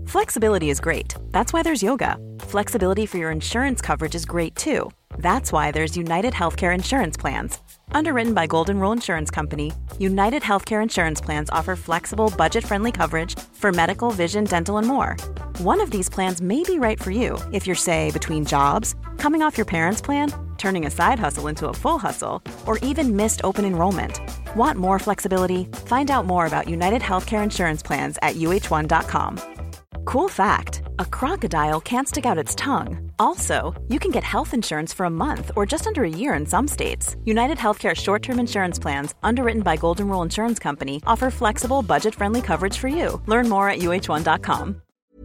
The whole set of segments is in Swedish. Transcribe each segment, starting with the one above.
Flexibility is great. That's why there's yoga. Flexibility for your insurance coverage is great too. That's why there's United Healthcare Insurance Plans. Underwritten by Golden Rule Insurance Company, United Healthcare Insurance Plans offer flexible, budget-friendly coverage for medical, vision, dental, and more. One of these plans may be right for you if you're, say, between jobs, coming off your parents' plan, turning a side hustle into a full hustle, or even missed open enrollment. Want more flexibility? Find out more about United Healthcare Insurance Plans at uh1.com. Cool fact, a crocodile can't stick out its tongue. Also, you can get health insurance for a month or just under a year in some states. United Healthcare short-term insurance plans, underwritten by Golden Rule Insurance Company, offer flexible, budget-friendly coverage for you. Learn more at uh1.com.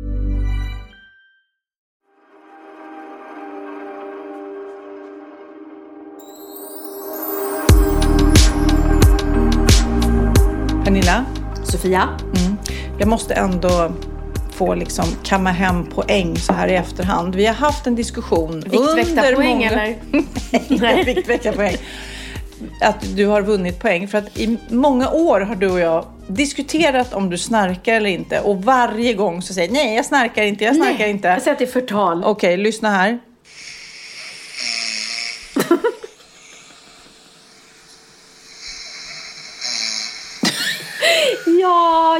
Pernilla? Sofia? Jag måste ändå få liksom kamma hem poäng så här i efterhand. Vi har haft en diskussion under poäng eller? Nej, viktväktarpoäng. Att du har vunnit poäng. För att i många år har du och jag diskuterat om du snarkar eller inte. Och varje gång så säger nej, jag snarkar inte, jag säger att det är förtal. Okej, lyssna här. Ja.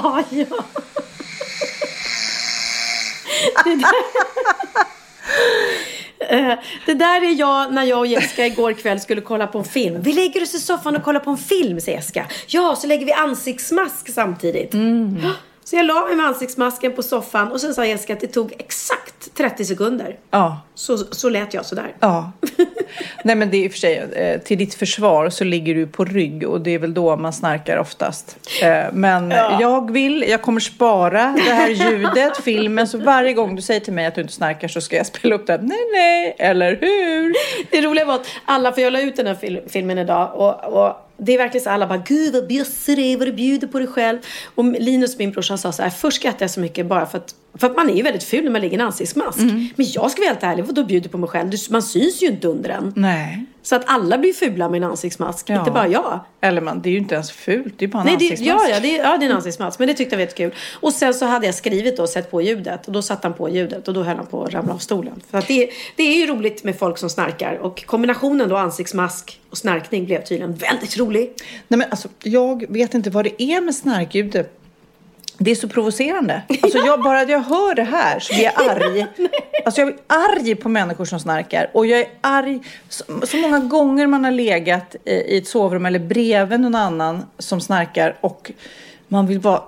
Det där är jag när jag och Jessica igår kväll skulle kolla på en film. Vi lägger oss i soffan och kollar på en film, säger Jessica. Ja, så lägger vi ansiktsmask samtidigt. Så jag la mig med ansiktsmasken på soffan. Och sen sa Jessica att det tog exakt 30 sekunder. Ja. Så lät jag sådär. Ja. Nej, men det är i och för sig, till ditt försvar så ligger du på rygg. Och det är väl då man snarkar oftast. Men jag kommer spara det här ljudet, filmen. Så varje gång du säger till mig att du inte snarkar så ska jag spela upp det. Nej, eller hur? Det roliga var att alla, för jag la ut den här filmen idag. Och det är verkligen så alla bara, gud vad bjössig det är, vad du bjuder på dig själv. Och Linus, min brorsa, sa så här, först skrattar jag så mycket bara för att man är ju väldigt ful när man lägger en ansiktsmask. Men jag ska vara helt ärlig, vad då bjuder på mig själv? Man syns ju inte under den. Nej. Så att alla blir fula med en ansiktsmask, inte bara jag. Eller det är ju inte ens fult, det är bara en ansiktsmask. Det är en ansiktsmask, men det tyckte jag var jättekul. Och sen så hade jag skrivit då, sett på ljudet. Och då satte han på ljudet och då höll han på att ramla av stolen. För att det är ju roligt med folk som snarkar. Och kombinationen då ansiktsmask och snarkning blev tydligen väldigt rolig. Nej, men alltså, jag vet inte vad det är med snarkljudet. Det är så provocerande. Alltså jag hör det här så blir jag arg. Alltså jag blir arg på människor som snarkar. Och jag är arg så många gånger man har legat i ett sovrum eller bredvid någon annan som snarkar. Och man vill bara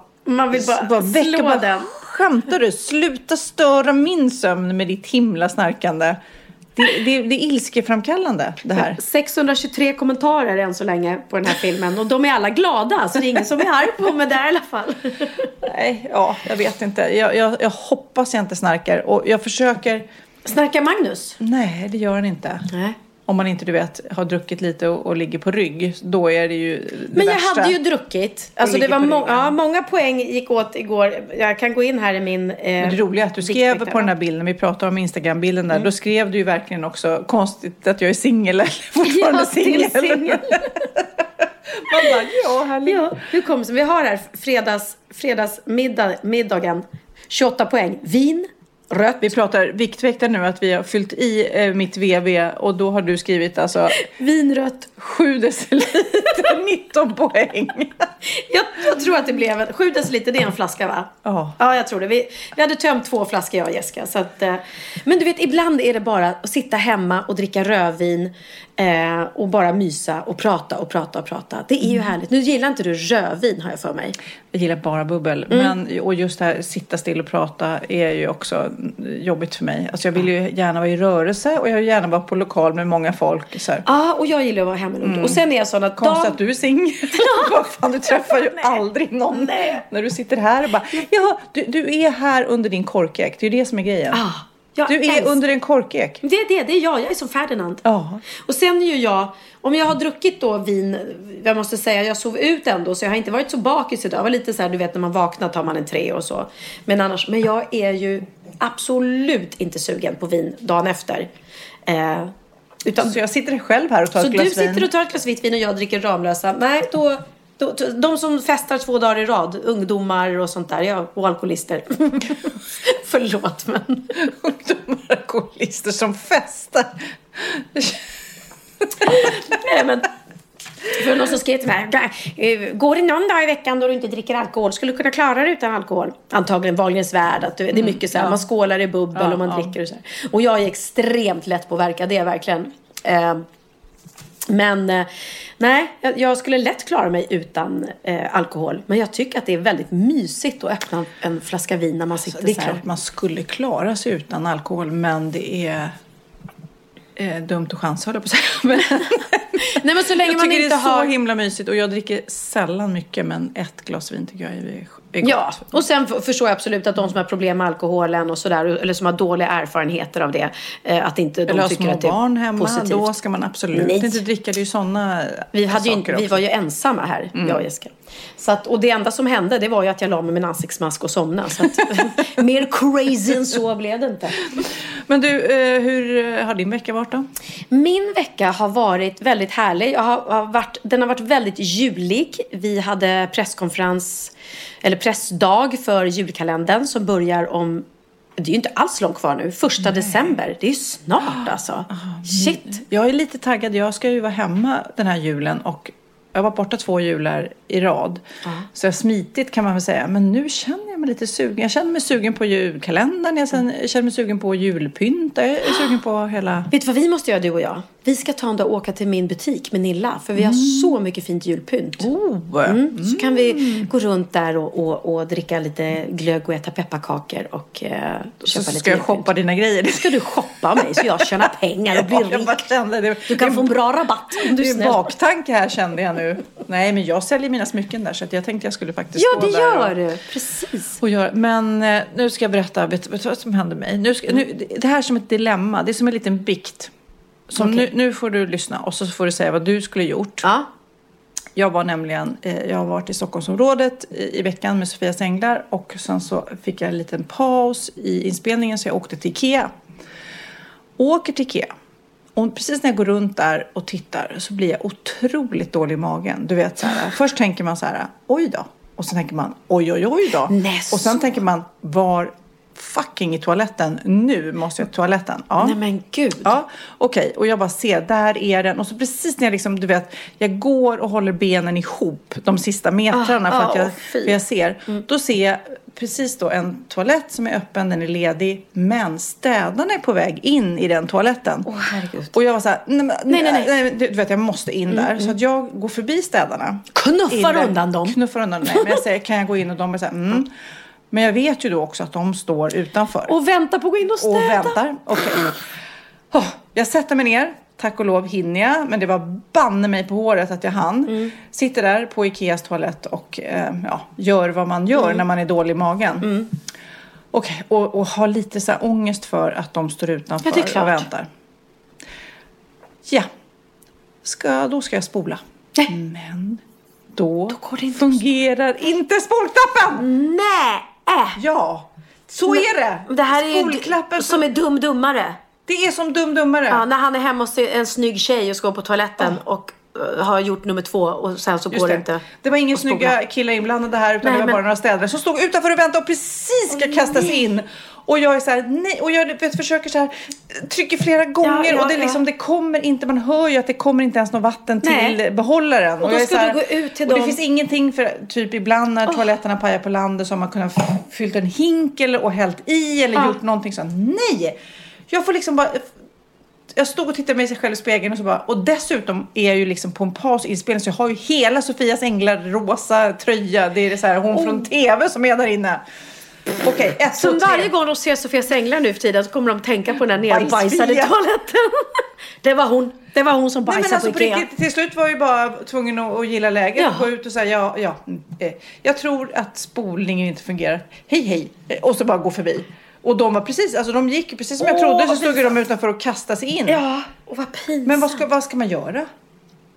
väcka, slå den. Skämtar du? Sluta störa min sömn med ditt himla snarkande. Det är ilskeframkallande det här. 623 kommentarer än så länge på den här filmen. Och de är alla glada. Så det är ingen som är arg på mig där i alla fall. Nej, jag vet inte. Jag hoppas jag inte snarkar. Och jag försöker... Snarkar Magnus? Nej, det gör han inte. Nej. Om man inte, har druckit lite och ligger på rygg. Då är det ju det Men jag värsta. hade ju druckit. Alltså det var många poäng gick åt igår. Jag kan gå in här i min... Men det roliga är att du skrev på den här bilden. Vi pratade om Instagram-bilden där. Då skrev du ju verkligen också konstigt att jag är singel. Eller fortfarande singel. Man bara, härligt. Ja, hur kommer det? Vi har här fredagsmiddagen. 28 poäng. Vin. Rött. Vi pratar viktväktare nu, att vi har fyllt i mitt VV och då har du skrivit alltså vinrött 7 deciliter 19 poäng. Jag tror att det blev 7 deciliter, det är en flaska va? Ja, jag tror det. Vi hade tömt 2 flaskor jag och Jessica så att, men du vet, ibland är det bara att sitta hemma och dricka rödvin och bara mysa och prata. Det är ju härligt. Nu gillar inte du rödvin, har jag för mig. Jag gillar bara bubbel. Och just det här sitta still och prata är ju också jobbigt för mig. Alltså jag vill ju gärna vara i rörelse och jag vill gärna vara på lokal med många folk. Ja, och jag gillar att vara hemma. Och sen är jag sån att... Konstigt att du är singel. Vad fan, du träffar ju aldrig någon. Nej. När du sitter här och bara... Ja, du är här under din korkek. Det är ju det som är grejen. Du är under en korkek. Det är jag är som Ferdinand. Och sen är ju jag, om jag har druckit då vin, jag måste säga, jag sov ut ändå, så jag har inte varit så bakis idag. Jag var lite så här, du vet, när man vaknar tar man en 3 och så. Men jag är ju absolut inte sugen på vin dagen efter. Så jag sitter själv här och tar ett glas vin. Så du sitter och tar ett glas vitt vin och jag dricker Ramlösa. Nej, då De som festar 2 dagar i rad. Ungdomar och sånt där. Ja, och alkoholister. Förlåt, men... Ungdomar och alkoholister som festar. Nej, men... För någon som skrev till mig, går det någon dag i veckan då du inte dricker alkohol? Skulle du kunna klara det utan alkohol? Antagligen Wahlgrens värld. Att det är mycket så här, man skålar i bubbel och man dricker och så här. Och jag är extremt lätt påverkad, det är verkligen. Men nej, jag skulle lätt klara mig utan alkohol. Men jag tycker att det är väldigt mysigt att öppna en flaska vin när man sitter så här. Det är klart man skulle klara sig utan alkohol, men det är dumt att chansa, håller på att säga. Nej, men så länge man inte har... det är så himla mysigt, och jag dricker sällan mycket, men ett glas vin tycker jag är gott. Ja, och sen förstår jag absolut att de som har problem med alkoholen och sådär, eller som har dåliga erfarenheter av det, att inte de tycker att det är barn hemma, positivt. Då ska man absolut inte dricka, det är ju såna vi var ju ensamma här, jag och Jessica. Så att, och det enda som hände, det var ju att jag la mig med en ansiktsmask och somnade. Så att, mer crazy än så blev det inte. Men du, hur har din vecka varit då? Min vecka har varit väldigt härlig. Den har varit väldigt julig. Vi hade presskonferens, eller pressdag för julkalendern som börjar om... Det är ju inte alls långt kvar nu. 1 december. Det är ju snart alltså. Shit. Jag är lite taggad. Jag ska ju vara hemma den här julen, och jag var borta 2 jular i rad. Så jag smitigt kan man väl säga. Men nu känner jag mig lite sugen. Jag känner mig sugen på julkalendern. Jag känner mig sugen på julpynt. Jag är sugen på hela... Vet du vad vi måste göra, du och jag? Vi ska ta en dag och åka till min butik med Nilla. För vi har så mycket fint julpynt. Så kan vi gå runt där och dricka lite glögg och äta pepparkakor. Och köpa så lite ska jag shoppa dina grejer. Ska du shoppa mig så jag tjänar pengar och blir rik? Du kan få en bra rabatt om du är snäll. Det är baktanke här, kände jag nu. Nej, men jag säljer mina smycken där, så att jag tänkte jag skulle faktiskt gå där. Ja, det gör du. Precis. Men nu ska jag berätta, vet du vad som hände mig? Det här är som ett dilemma. Det är som en liten bikt. Nu får du lyssna, och så får du säga vad du skulle gjort. Ja. Jag har varit i Stockholmsområdet i veckan med Sofias Änglar, och sen så fick jag en liten paus i inspelningen, så jag åkte till Ikea. Åker till Ikea. Och precis när jag går runt där och tittar så blir jag otroligt dålig i magen. Du vet så här, först tänker man så här, oj då. Och sen tänker man, oj då. Och sen tänker man, var fucking i toaletten. Nu måste jag till toaletten. Ja. Nej men gud. Ja, okej. Och jag bara ser, där är den. Och så precis när jag liksom, du vet, jag går och håller benen ihop de sista metrarna för jag ser. Då ser jag precis då en toalett som är öppen, den är ledig. Men städarna är på väg in i den toaletten. Herregud. Och jag var så här, nej, du vet, jag måste in där. Så att jag går förbi städarna. Knuffar undan dem. Nej, men jag säger, kan jag gå in? Och de är så här, Men jag vet ju då också att de står utanför. Och väntar på att gå in och städa. Och väntar, okej. Jag sätter mig ner. Tack och lov hinner jag. Men det var banne mig på håret att jag hann. Sitter där på Ikeas toalett och gör vad man gör när man är dålig i magen. Okej, och har lite så här ångest för att de står utanför och väntar. Ja. Då ska jag spola. Men då fungerar inte spolknappen. Nej. Ja, så är det. Det här är som är dummare. Det är som dummare. Ja, när han är hemma hos en snygg tjej och ska gå på toaletten och har gjort nummer 2 och sen så går det inte. Det var ingen snygga killar inblandade här, utan det var bara några städare som stod utanför och väntade och precis ska kastas in. Och jag är så här, nej, och jag försöker så här, trycker flera gånger och det liksom, det kommer inte, man hör ju att det kommer inte ens något vatten till behållaren. Och då ska du gå ut till dem. Och det finns ingenting för, typ ibland när toaletterna pajar på landet så har man kunnat fyllt en hink och hällt i eller gjort någonting sånt. Nej! Jag får liksom bara... Jag stod och tittade mig sig själv i spegeln och så bara... Och dessutom är jag ju liksom på en pausinspelning, så jag har ju hela Sofias Änglar rosa tröja. Det är så här, hon från TV som är där inne. Okej, 1, 2, 3. Så varje gång de ser Sofias Änglar nu för tiden så kommer de tänka på den där nerbajsade toaletten. Det var hon som bajsade på Ikea. Riktigt, till slut var jag ju bara tvungen att gilla läget och gå ut och säga jag tror att spolningen inte fungerar. Hej. Och så bara gå förbi. Och de var precis, alltså de gick precis som jag trodde, så stod de utanför och kastade sig in. Ja, och vad pinsamt. Men vad ska man göra?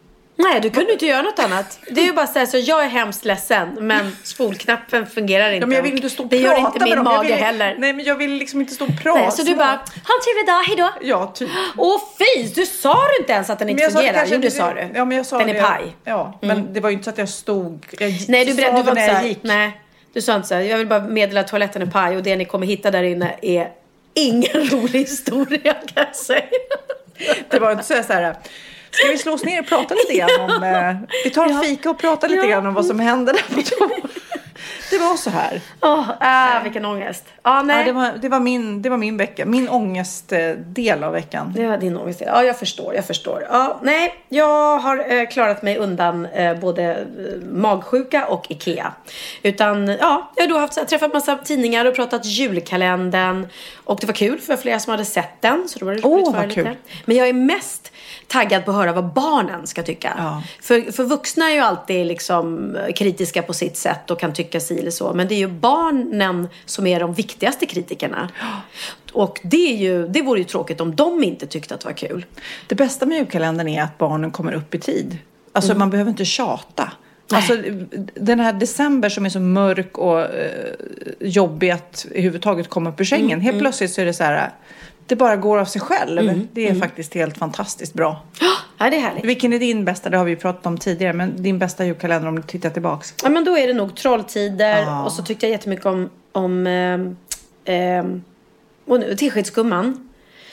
Nej, du kunde inte göra något annat. Det är ju bara så jag är hemskt ledsen, men spolknappen fungerar inte. Ja, men jag vill inte stå och det prata gör inte min mage heller. Nej, men jag vill liksom inte stå och prata. Nej, så du bara, ha en trevlig dag, hejdå. Ja, typ. Åh fy, du sa du inte ens att den inte fungerar. Jo, det sa du. Ja, men jag sa den det. är paj. Ja, men det var ju inte så att jag stod... Nej, du var inte så här, nej. Du sa inte så här, jag vill bara meddela att toaletten är paj och det ni kommer hitta där inne är ingen rolig historia, kan jag säga. Det var inte så här... Ska vi slå oss ner och prata lite grann om... vi tar en fika och pratar lite grann om vad som hände där på toa. Det var så här. Vilken ångest. Nej. Det var min vecka. Min ångestdel av veckan. Det var din ångestdel. Ja, jag förstår. Ja, nej, jag har klarat mig undan både magsjuka och Ikea. Utan, jag har då träffat massa tidningar och pratat julkalendern. Och det var kul för flera som hade sett den. Så då var det roligt för lite. Kul. Men jag är mest taggad på att höra vad barnen ska tycka. Ja. För vuxna är ju alltid liksom kritiska på sitt sätt och kan tycka si eller så. Men det är ju barnen som är de viktigaste kritikerna. Och det vore ju tråkigt om de inte tyckte att det var kul. Det bästa med julkalendern är att barnen kommer upp i tid. Alltså man behöver inte tjata. Alltså den här december som är så mörk och jobbig att överhuvudtaget komma upp ur sängen. Helt plötsligt så är det så här... Det bara går av sig själv. Det är faktiskt helt fantastiskt bra. Ja, det är härligt. Vilken är din bästa? Det har vi ju pratat om tidigare. Men din bästa julkalender om du tittar tillbaks. Ja, men då är det nog Trolltider. Och så tyckte jag jättemycket om Teskedsgumman.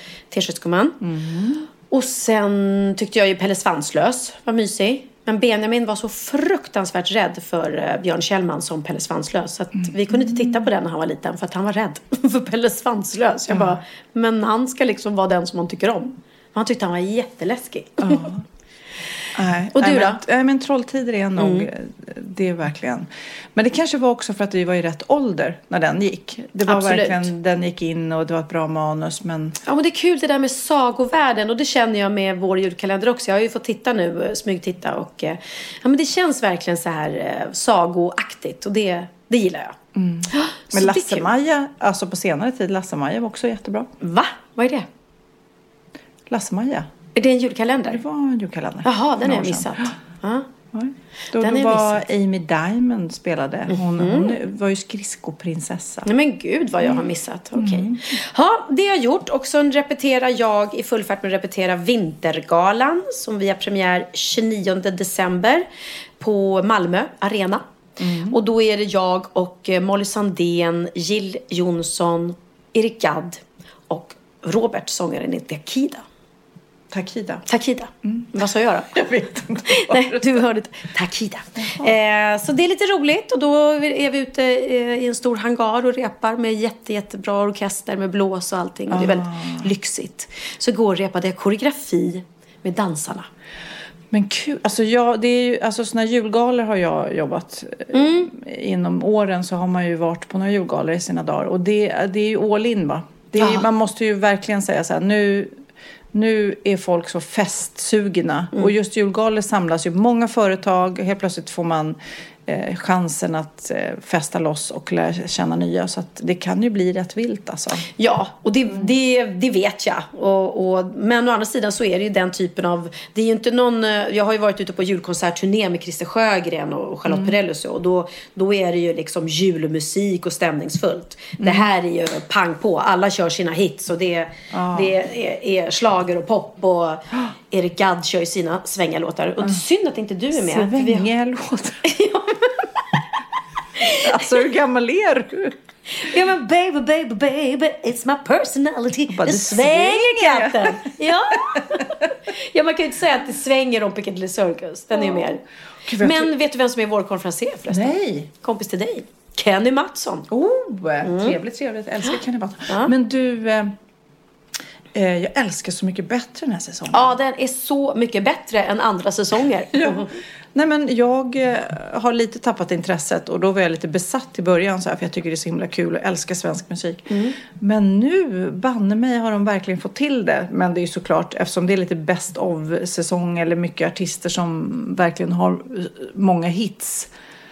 Och sen tyckte jag ju Pelle Svanslös var mysig. Men Benjamin var så fruktansvärt rädd för Björn Kjellman som Pelle Svanslös. Så att vi kunde inte titta på den när han var liten. För att han var rädd för Pelle Svanslös. Jag bara, men han ska liksom vara den som man tycker om. Han tyckte han var jätteläskig. Och du då? Men Trolltider är nog, det är verkligen. Men det kanske var också för att vi var i rätt ålder när den gick. Det var verkligen, den gick in och det var ett bra manus. Men... Ja, men det är kul det där med sagovärlden. Och det känner jag med vår julkalender också. Jag har ju fått titta nu, smygtitta. Och men det känns verkligen så här sagoaktigt. Och det gillar jag. Men Lasse-Maja, alltså på senare tid, Lasse-Maja var också jättebra. Va? Vad är det? Lasse-Maja. Är det en julkalender? Det var en julkalender. Jaha, den har jag missat. Då var Amy Diamond spelade. Hon var ju skridskoprinsessa. Nej men gud vad jag har missat. Okej. Ja, det har jag gjort. Och så repeterar jag i full fart med att repetera Vintergalan. Som vi har premiär 29 december på Malmö Arena. Och då är det jag och Molly Sandén, Jill Johnson, Erik Gadd och Robert, sångaren i Takida. Takida. Vad sa jag då? Jag vet inte. Nej, du hörde Takida. Så det är lite roligt. Och då är vi ute i en stor hangar och repar med jättebra orkester med blås och allting. Och det är väldigt lyxigt. Så igår repade jag koreografi med dansarna. Men kul. Alltså det är ju, alltså såna julgalor har jag jobbat inom åren, så har man ju varit på några julgalor i sina dagar. Och det är ju all in, va? Det är, man måste ju verkligen säga så här, nu är folk så festsugna. Och just julgalor samlas ju många företag. Helt plötsligt får man chansen att festa loss och lära känna nya. Så att det kan ju bli rätt vilt alltså. Ja, och det vet jag. Men å andra sidan så är det ju den typen av... Det är ju inte någon... Jag har ju varit ute på julkonsertturné med Christer Sjögren och Charlotte Perrelli. Och då är det ju liksom julmusik och stämningsfullt. Det här är ju pang på. Alla kör sina hits och det är slager och pop. Och Erik Gadd kör ju sina svängalåtar. Och det är synd att inte du är med. Svängalåtar? Alltså hur gammal är du? Ja men baby, it's my personality. Det svänger katten. Ja, man kan ju inte säga att det svänger om Piccadilly Circus. Den är ju mer. Men vet du vem som är vår konferenser förresten? Nej. Kompis till dig. Kenny Mattsson. Trevligt. Jag älskar Kenny Mattsson. Men du... jag älskar Så mycket bättre den här säsongen. Ja, den är så mycket bättre än andra säsonger. Nej, men jag har lite tappat intresset. Och då var jag lite besatt i början så här, för jag tycker det är så himla kul och älskar svensk musik. Men nu, banne mig, har de verkligen fått till det. Men det är ju såklart, eftersom det är lite best of säsong eller mycket artister som verkligen har många hits.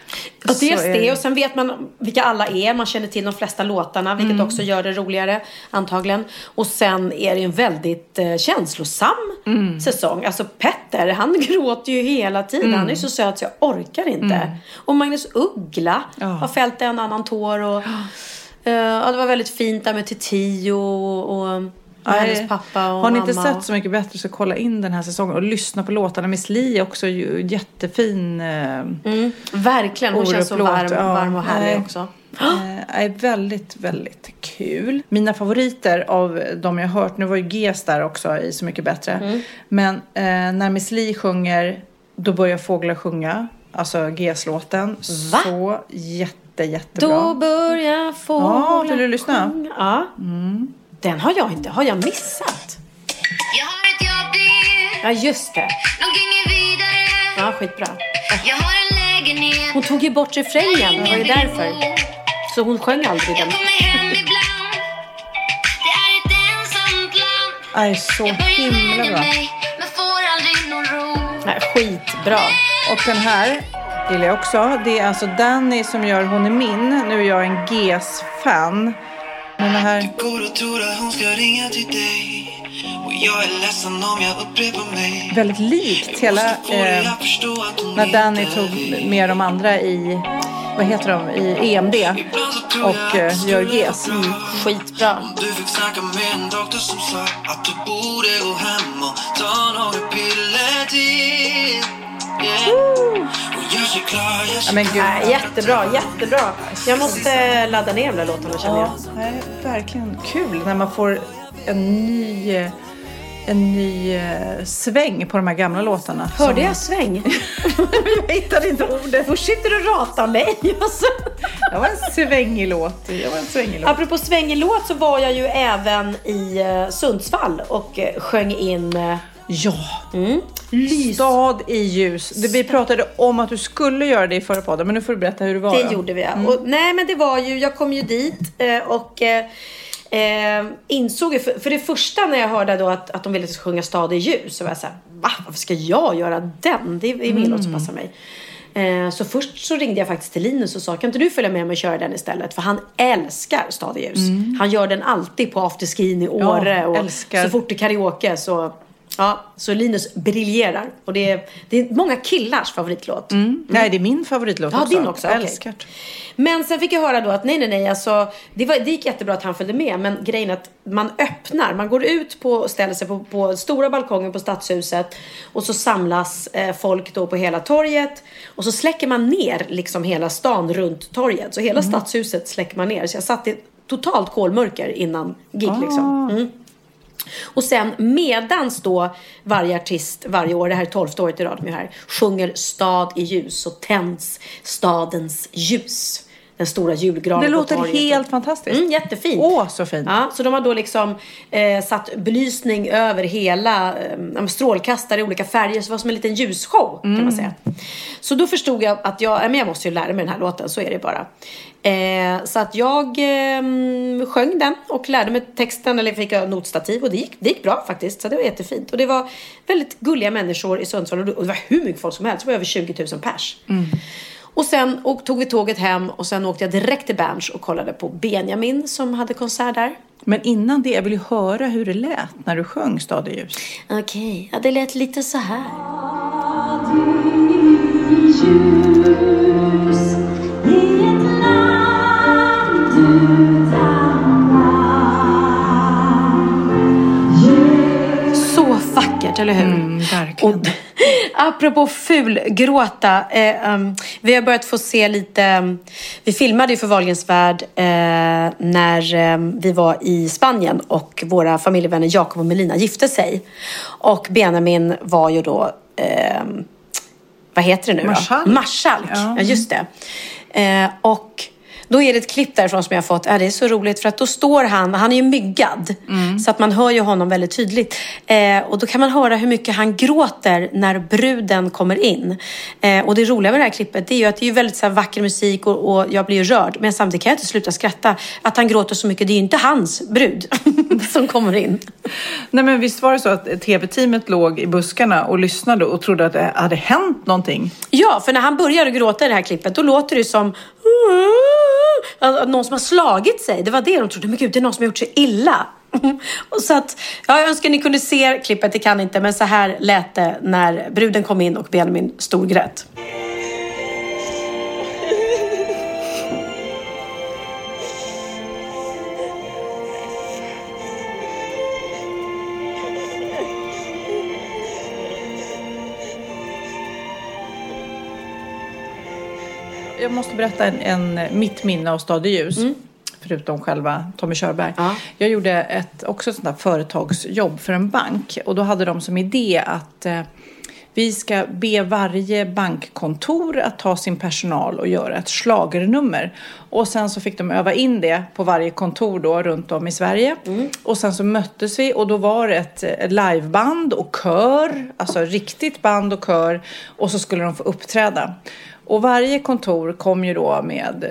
Och dels det, och sen vet man vilka alla är. Man känner till de flesta låtarna, vilket också gör det roligare antagligen. Och sen är det en väldigt känslosam säsong. Alltså Petter, han gråter ju hela tiden. Han är så söt så jag orkar inte. Och Magnus Uggla har fällt en annan tår. Och det var väldigt fint där med Tio och hennes pappa och har ni mamma. inte sett Så mycket bättre så kolla in den här säsongen och lyssna på låtarna. Miss Li är också jättefin. Verkligen, hon känns så Oruplåt. varm och härlig också. Är väldigt, väldigt kul. Mina favoriter av de jag har hört, nu var ju Ges där också i Så mycket bättre. Men när Miss Li sjunger, då börjar fåglar sjunga. Alltså Ges-låten. Så jättebra. Då börjar fåglar vill du lyssna? sjunga. Ja. Den har jag inte. Har jag missat? Jag har ett jobb, det Ja, just det. någonting är vidare. Ja, skitbra. Jag har en lägenhet. Hon tog ju bort refrängen. Det var ju därför. Så hon sjöng aldrig den. Jag kommer hem ibland. Det är ett ensamt land. Är så Jag börjar himla lägga bra. mig, men får aldrig någon ro. Nej, skitbra. Och den här gillar jag också. Det är alltså Danny som gör Hon är min. Nu är jag en Ges-fan. Men det här... Går och tror att hon ska ringa till dig. Och jag är ledsen om jag upprepar mig. Väldigt likt hela när Danny tog med de andra i, vad heter de, i EMD och gör Ges. Skitbra. Du fick snacka med en doktor som sa att du borde gå hem och ta några piller till. Och jag är klar, Ja, men gud. Nej, jättebra. Jag måste ladda ner de där låtarna, känner jag. Det är verkligen kul när man får en ny sväng på de här gamla låtarna. Hörde jag sväng? Jag hittade inte ordet. Först sitter du och ratar mig. Det var en svängig låt. Apropå svängig låt så var jag ju även i Sundsvall och sjöng in... Ja. Stad i ljus. Vi pratade om att du skulle göra det i förra podden, men nu får du berätta hur det var. Det gjorde vi, ja. Och, nej, men det var ju... Jag kom ju dit och... insåg ju för det första när jag hörde då att de ville att jag skulle sjunga Stad i ljus, så var jag så här, va? Varför ska jag göra den? Det är min låt som passar mig. Så först så ringde jag faktiskt till Linus och sa, kan inte du följa med mig och köra den istället? För han älskar Stad i ljus. Han gör den alltid på afterskin i Åre och älskar. Så fort det karaoke så Linus briljerar. Och det är många killars favoritlåt. Nej, det är min favoritlåt också. Din också, okej. Älskar. Men sen fick jag höra då att nej, alltså det gick jättebra att han följde med, men grejen är att man går ut på och ställer sig på stora balkongen på Stadshuset och så samlas folk då på hela torget och så släcker man ner liksom hela stan runt torget, så hela Stadshuset släcker man ner, så jag satt i totalt kolmörker innan gig liksom. Och sen medans då varje artist varje år, det här är 12:e året i rad med här, sjunger Stad i ljus och tänds stadens ljus. Den stora julgranen. Det låter på torget. helt fantastiskt. Jättefint. Så fint. Ja, så de har då liksom satt belysning över hela strålkastare i olika färger. Så det var som en liten ljusshow kan man säga. Så då förstod jag att jag måste ju lära mig den här låten, så är det bara. Så att jag sjöng den och lärde mig texten, eller fick jag notstativ, och det gick bra faktiskt, så det var jättefint. Och det var väldigt gulliga människor i Sundsvall, och det var hur mycket folk som helst, det var över 20 000 pers. Och sen tog vi tåget hem och sen åkte jag direkt till Berns och kollade på Benjamin som hade konsert där. Men innan det, jag vill ju höra hur det lät när du sjöng Stad i ljus. Okej, ja, det lät lite så här. Så vackert, eller hur? Verkligen. Och apropå fulgråta, vi har börjat få se lite, vi filmade ju för Wahlgrens värld när vi var i Spanien och våra familjevänner Jakob och Melina gifte sig. Och Benjamin var ju då, vad heter det nu då? Marskalk. Marskalk, ja just det. Och Då är det ett klipp därifrån som jag har fått. Det är så roligt för att då står han är ju myggad. Så att man hör ju honom väldigt tydligt. Och då kan man höra hur mycket han gråter när bruden kommer in. Och det roliga med det här klippet, det är ju att det är väldigt så här vacker musik och jag blir ju rörd. Men samtidigt kan jag inte sluta skratta. Att han gråter så mycket, det är ju inte hans brud som kommer in. Nej, men visst var det så att tv-teamet låg i buskarna och lyssnade och trodde att det hade hänt någonting? Ja, för när han börjar gråta i det här klippet, då låter det som någon som har slagit sig. Det var det de trodde. Men gud, det är någon som har gjort sig illa. Och så att, jag önskar ni kunde se klippet, det kan inte. Men så här lät det när bruden kom in och Benjamin storgrät. Jag måste berätta mitt minne av Stad ljus. Förutom själva Tommy Körberg. Ja. Jag gjorde också ett sånt där företagsjobb för en bank. Och då hade de som idé att vi ska be varje bankkontor att ta sin personal och göra ett schlagernummer. Och sen så fick de öva in det på varje kontor då runt om i Sverige. Och sen så möttes vi och då var det ett liveband och kör. Alltså riktigt band och kör. Och så skulle de få uppträda. Och varje kontor kom ju då med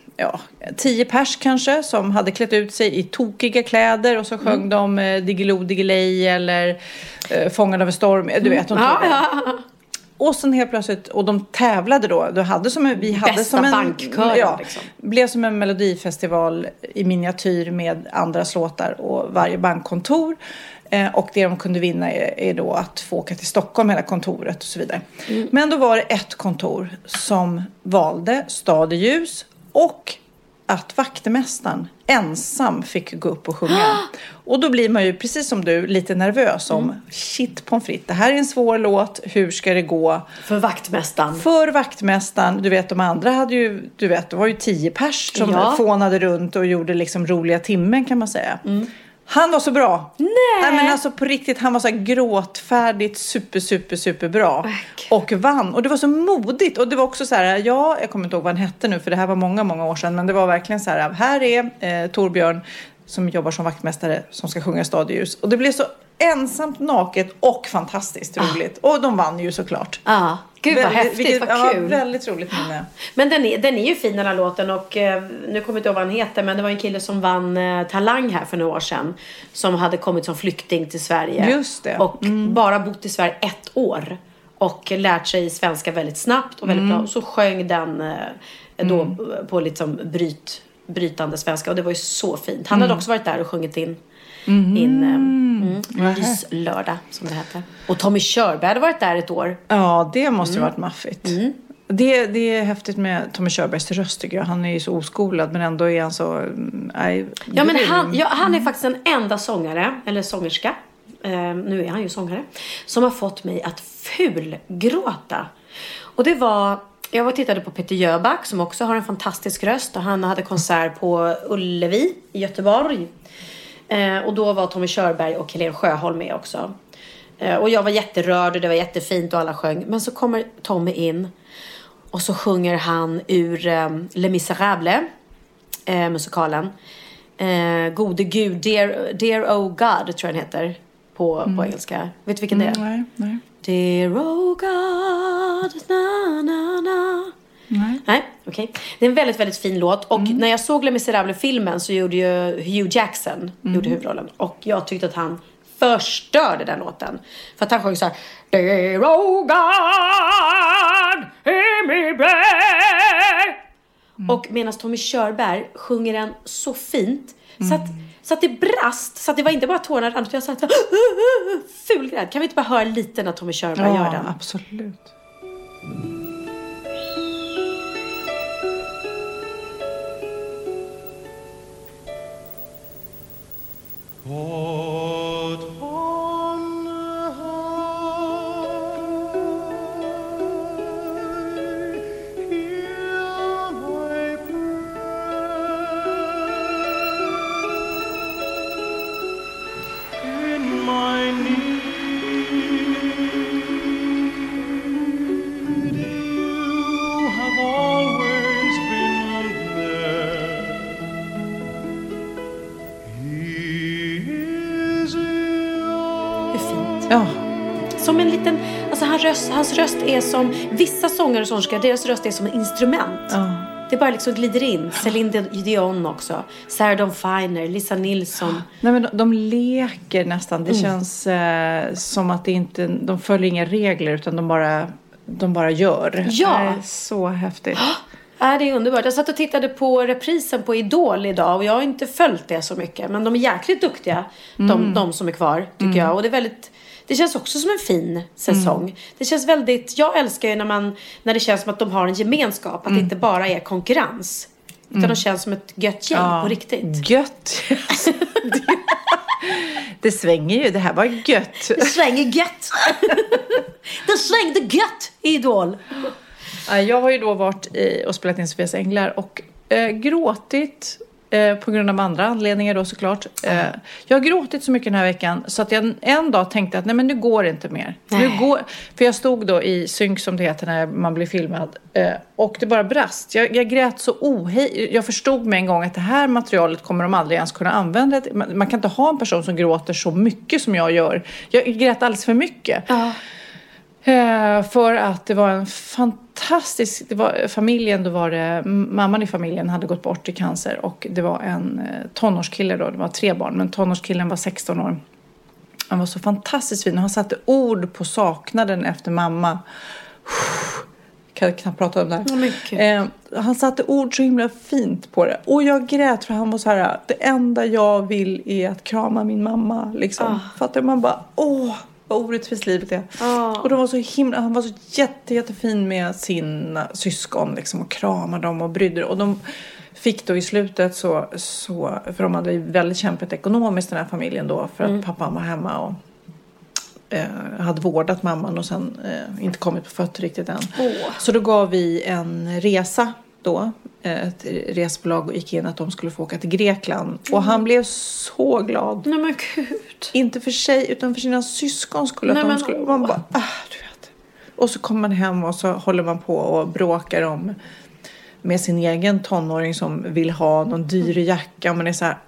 10 pers kanske som hade klätt ut sig i tokiga kläder och så sjöng de Diggiloo Diggiley eller Fångad av en storm. Du vet, de tog det. Och sen helt plötsligt, och de tävlade då. Vi hade som en bankkören liksom. Blev som en melodifestival i miniatyr med andras låtar och varje bankkontor. Och det de kunde vinna är då att få åka till Stockholm, hela kontoret och så vidare. Men då var det ett kontor som valde Stad ljus och att vaktmästaren ensam fick gå upp och sjunga. Och då blir man ju, precis som du, lite nervös om shit pommes frites. Det här är en svår låt, hur ska det gå? För vaktmästaren. För vaktmästaren, du vet de andra hade ju, du vet det var ju 10 pers som fånade runt och gjorde liksom roliga timmen kan man säga. Han var så bra. Nej men alltså på riktigt, han var så här gråtfärdigt super bra. Och vann. Och det var så modigt. Och det var också så här, jag kommer inte ihåg vad han hette nu för det här var många år sedan. Men det var verkligen så här är Torbjörn som jobbar som vaktmästare som ska sjunga Stad ljus. Och det blev så ensamt, naket och fantastiskt roligt. Och de vann ju såklart. Gud vad häftigt, vad kul. Väldigt roligt minne. Men den är ju fin den här låten och nu kommer jag inte ihåg vad han heter, men det var en kille som vann Talang här för några år sedan som hade kommit som flykting till Sverige. Just det. Och bara bott i Sverige 1 år och lärt sig svenska väldigt snabbt och väldigt bra. Och så sjöng den då på liksom brytande svenska och det var ju så fint. Han hade också varit där och sjungit in Lyslördag som det heter. Och Tommy Körberg hade varit där 1 år. Ja, det måste ju varit maffigt. Det är häftigt med Tommy Körbergs röst tycker jag. Han är ju så oskolad men ändå är han så... men han är faktiskt den enda sångare, eller sångerska, nu är han ju sångare, som har fått mig att fulgråta. Och det var... Jag var och tittade på Peter Jöback som också har en fantastisk röst. Och han hade konsert på Ullevi i Göteborg. Och då var Tommy Körberg och Helen Sjöholm med också. Och jag var jätterörd och det var jättefint och alla sjöng. Men så kommer Tommy in. Och så sjunger han ur Les Misérables, musikalen. Gode Gud, Dear Oh God tror jag den heter på engelska. Vet du vilken det är? Nej. Dear oh God, na na na. Nej, okej. Det är en väldigt, väldigt fin låt. Och när jag såg Les Misérables-filmen så gjorde ju Hugh Jackson gjorde huvudrollen. Och jag tyckte att han förstörde den låten. För att han sjöng så här: Dear oh God, hear me pray. Och medan Tommy Körberg sjunger den så fint så att det brast. Så att det var inte bara tårna utan jag sa fulgrad. Kan vi inte bara höra lite när Tommy Körberg gör den? Ja, absolut. Ja. Som en liten, alltså hans röst är som, vissa sångare och sångerskor, deras röst är som ett instrument. Ja. Det bara liksom glider in. Celine Dion också. Sarah Dawn Finer, Lisa Nilsson. Nej, men de leker nästan. Det känns som att det inte, de följer inga regler utan de bara gör. Ja. Det är så häftigt. Ja, det är underbart. Jag satt och tittade på reprisen på Idol idag och jag har inte följt det så mycket. Men de är jäkligt duktiga, de som är kvar, tycker jag. Och det är väldigt... Det känns också som en fin säsong. Det känns väldigt... Jag älskar ju när det känns som att de har en gemenskap. Att det inte bara är konkurrens. Utan de känns som ett gött gäng på riktigt. Gött. Det svänger ju. Det här var gött. Det svänger gött. Det svängde gött i Idol. Jag har ju då varit och spelat in Sofias Änglar och gråtit på grund av andra anledningar då såklart. Jag har gråtit så mycket den här veckan så att jag en dag tänkte att nej men nu går det inte mer. För jag stod då i synk som det heter när man blir filmad och det bara brast. Jag grät så jag förstod med en gång att det här materialet kommer de aldrig ens kunna använda. Man kan inte ha en person som gråter så mycket som jag gör. Jag grät alldeles för mycket. För att det var en fantastisk... familjen, då var det... Mamman i familjen hade gått bort i cancer. Och det var en tonårskille då. Det var 3 barn. Men tonårskillen var 16 år. Han var så fantastiskt fin. Han satte ord på saknaden efter mamma. Kan jag knappt prata om det här. Han satte ord så himla fint på det. Och jag grät för han var så här... Det enda jag vill är att krama min mamma. Liksom. Fattar man bara... vad orättvist livet är. Och de var så himla, han var så jättefin med sina syskon liksom, och kramade dem och brydde. Och de fick då i slutet så för de hade väldigt kämpat ekonomiskt den här familjen då för att pappan var hemma och hade vårdat mamman och sen inte kommit på fötter riktigt än. Så då gav vi en resa då, ett resbolag, och gick in att de skulle få åka till Grekland. Och han blev så glad. Nej men gud. Inte för sig utan för sina syskon skulle. Att de skulle. Man bara, du vet. Och så kommer man hem och så håller man på och bråkar om med sin egen tonåring som vill ha någon dyr jacka. Och man är så här,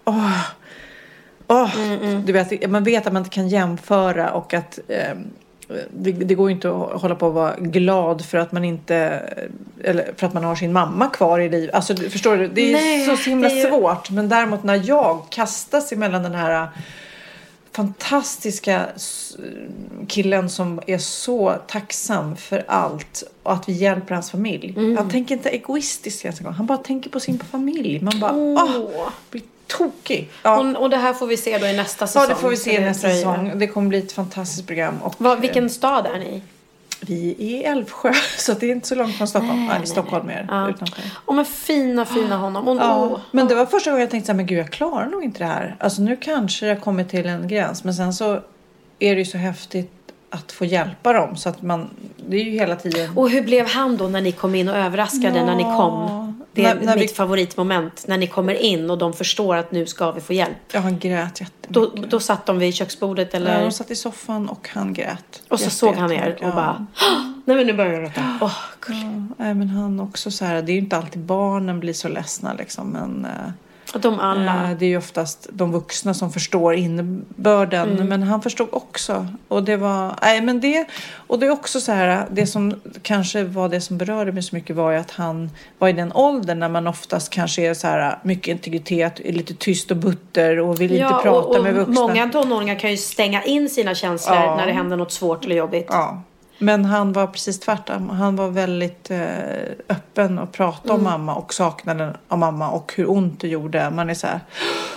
du vet, man vet att man inte kan jämföra och att det går ju inte att hålla på att vara glad för att man inte, eller för att man har sin mamma kvar i livet. Alltså förstår du, det är så himla svårt. Men däremot när jag kastas emellan den här fantastiska killen som är så tacksam för allt och att vi hjälper hans familj. Han tänker inte egoistiskt ens en gång. Han bara tänker på sin familj. Man bara, blir tokig. Och det här får vi se då i nästa säsong. Ja, det får vi se i nästa säsong. Det kommer bli ett fantastiskt program. Och, vilken stad är ni? Vi är i Älvsjö, så det är inte så långt från Stockholm. Nej, Stockholm är utanför. Men fina honom. Men det var första gången jag tänkte så här, men gud, jag klarar nog inte det här. Alltså nu kanske jag kommer till en gräns. Men sen så är det ju så häftigt att få hjälpa dem. Så att det är ju hela tiden. Och hur blev han då när ni kom in och överraskade när ni kom? Det är mitt favoritmoment. När ni kommer in och de förstår att nu ska vi få hjälp. Ja, han grät jättemycket. Då satt de vid köksbordet eller? Ja, de satt i soffan och han grät. Och så såg han er och bara, nej men nu börjar det röta. Nej, men han också så här, det är ju inte alltid barnen blir så ledsna liksom, men de alla. det är ju oftast de vuxna som förstår innebörden, men han förstod också. Och det var, och det är också så här, det som kanske var det som berörde mig så mycket var ju att han var i den åldern när man oftast kanske är så här mycket integritet, är lite tyst och butter och vill inte prata med vuxna. Många tonåringar kan ju stänga in sina känslor när det händer något svårt eller jobbigt. Ja. Men han var precis tvärtom. Han var väldigt öppen och pratade om mamma och saknaden av mamma och hur ont det gjorde. Man är så här...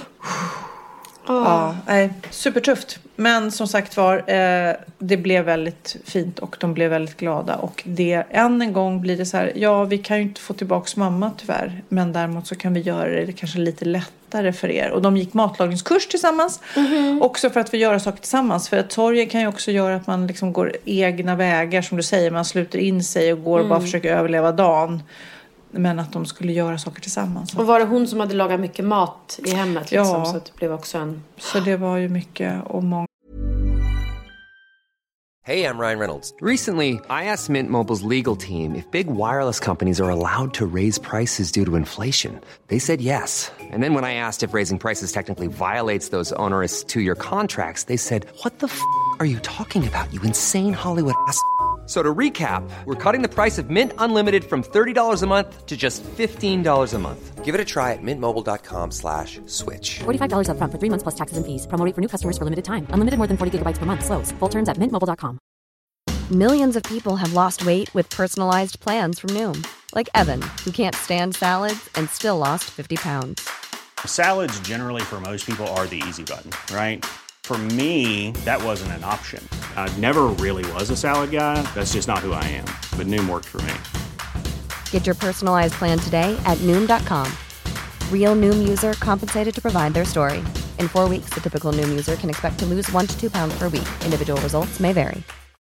supertufft. Men som sagt var, det blev väldigt fint och de blev väldigt glada. Och det, än en gång blir det så här, vi kan ju inte få tillbaka mamma tyvärr. Men däremot så kan vi göra det kanske lite lättare för er. Och de gick matlagningskurs tillsammans. Också för att få göra saker tillsammans. För att sorgen kan ju också göra att man liksom går egna vägar, som du säger. Man sluter in sig och går och bara försöker överleva dagen. Men att de skulle göra saker tillsammans. Och var det hon som hade lagat mycket mat i hemmet? Liksom, så att det blev också en... Så det var ju mycket och många. Hey, I'm Ryan Reynolds. Recently, I asked Mint Mobile's legal team if big wireless companies are allowed to raise prices due to inflation. They said yes. And then when I asked if raising prices technically violates those onerous two-year contracts, they said, what the f*** are you talking about, you insane Hollywood ass? So to recap, we're cutting the price of Mint Unlimited from $30 a month to just $15 a month. Give it a try at mintmobile.com/switch. $45 up front for 3 months plus taxes and fees. Promo rate for new customers for limited time. Unlimited more than 40 gigabytes per month. Slows full terms at mintmobile.com. Millions of people have lost weight with personalized plans from Noom. Like Evan, who can't stand salads and still lost 50 pounds. Salads generally for most people are the easy button, right? For me, that wasn't an option. I never really was a salad guy. That's just not who I am. But Noom worked for me. Get your personalized plan today at Noom.com. Real Noom user compensated to provide their story. In 4 weeks, the typical Noom user can expect to lose 1 to 2 pounds per week. Individual results may vary.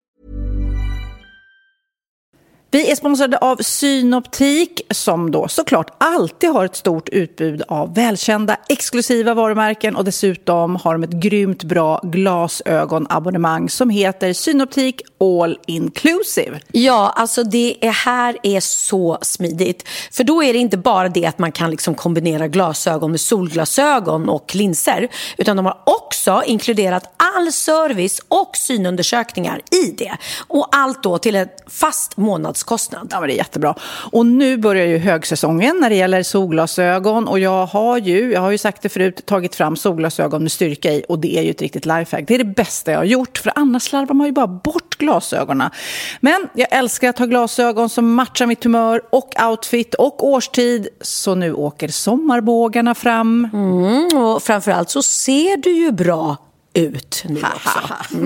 Vi är sponsrade av Synoptik som då såklart alltid har ett stort utbud av välkända exklusiva varumärken och dessutom har de ett grymt bra glasögonabonnemang som heter Synoptik All Inclusive. Ja, alltså det här är så smidigt. För då är det inte bara det att man kan liksom kombinera glasögon med solglasögon och linser. Utan de har också inkluderat all service och synundersökningar i det. Och allt då till ett fast månadskostnad. Ja, men det är jättebra. Och nu börjar ju högsäsongen när det gäller solglasögon. Och jag har ju sagt det förut, tagit fram solglasögon med styrka i. Och det är ju ett riktigt lifehack. Det är det bästa jag har gjort. För annars slarvar man ju bara bort glasögonen. Men jag älskar att ha glasögon som matchar mitt humör och outfit och årstid. Så nu åker sommarbågarna fram. Och framförallt så ser du ju bra ut nu också.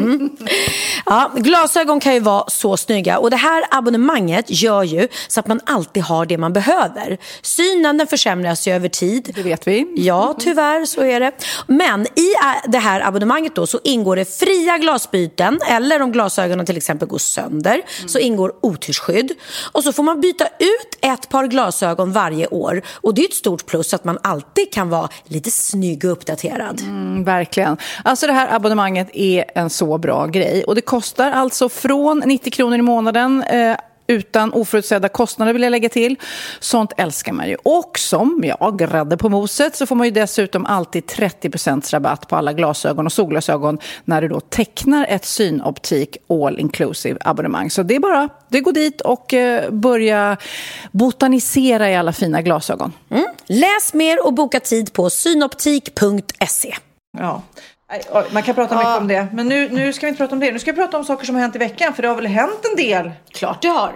Ja, glasögon kan ju vara så snygga och det här abonnemanget gör ju så att man alltid har det man behöver. Synen den försämras ju över tid. Det vet vi. Ja, tyvärr så är det. Men i det här abonnemanget då så ingår det fria glasbyten eller om glasögonen till exempel går sönder så ingår otyrsskydd. Och så får man byta ut ett par glasögon varje år och det är ett stort plus att man alltid kan vara lite snygg och uppdaterad. Verkligen. Alltså det här abonnemanget är en så bra grej och det kostar alltså från 90 kronor i månaden utan oförutsedda kostnader vill jag lägga till. Sånt älskar man ju. Och som jag grädde på moset så får man ju dessutom alltid 30% rabatt på alla glasögon och solglasögon när du då tecknar ett Synoptik All Inclusive abonnemang. Så det är bara, det går dit och börja botanisera i alla fina glasögon. Läs mer och boka tid på synoptik.se. Ja. Man kan prata mycket om det. Men nu ska vi inte prata om det. Nu ska vi prata om saker som har hänt i veckan. För det har väl hänt en del. Klart det har.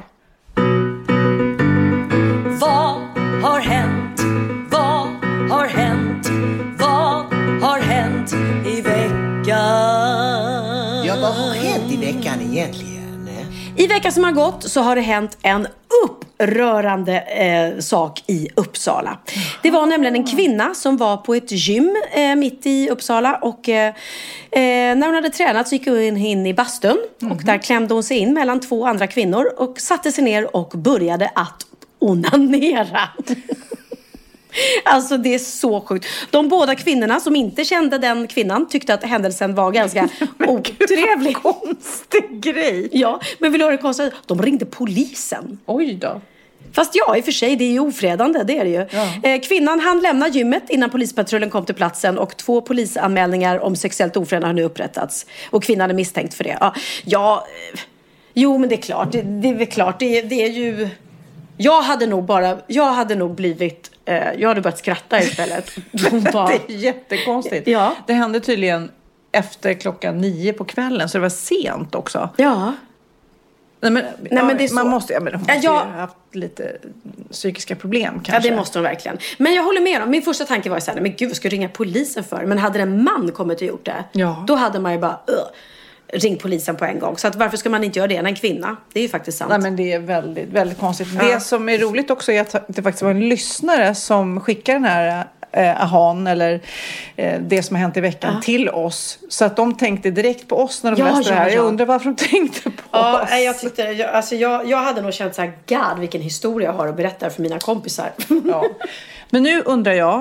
Vad har hänt? Vad har hänt? Vad har hänt i veckan? Ja, vad har hänt i veckan egentligen? I veckan som har gått så har det hänt en upprörande sak i Uppsala. Det var nämligen en kvinna som var på ett gym mitt i Uppsala och när hon hade tränat så gick hon in i bastun och där klämde hon sig in mellan två andra kvinnor och satte sig ner och började att onanera. Alltså det är så sjukt. De båda kvinnorna som inte kände den kvinnan tyckte att händelsen var ganska otrevlig. Konstig grej. Ja, men vill du höra det konstigt? De ringde polisen. Oj då. Fast ja, i och för sig, det är ju ofredande, det är det ju. Ja. Kvinnan hann lämna gymmet innan polispatrullen kom till platsen och 2 polisanmälningar om sexuellt ofredande har nu upprättats. Och kvinnan är misstänkt för det. Jo, men det är klart. Det är väl klart. Det är ju... Jag hade nog blivit... jag hade börjat skratta istället. Det är jättekonstigt. Ja. Det hände tydligen efter 9:00 på kvällen, så det var sent också. Ja. Nej, men det är så. Hon måste ju ha haft lite psykiska problem kanske. Ja, det måste hon verkligen. Men jag håller med om, min första tanke var så här, men gud, vad ska jag ringa polisen för? Men hade en man kommit och gjort det, då hade man ju bara... ring polisen på en gång. Så att varför ska man inte göra det när en kvinna? Det är ju faktiskt sant. Nej, men det är väldigt, väldigt konstigt. Ja. Det som är roligt också är att det faktiskt var en lyssnare som skickar den här ahan eller det som har hänt i veckan till oss. Så att de tänkte direkt på oss när de läste det här. Jag undrar varför de tänkte på oss. Jag tyckte, jag hade nog känt så här, God, vilken historia jag har att berätta för mina kompisar. Ja. Men nu undrar jag,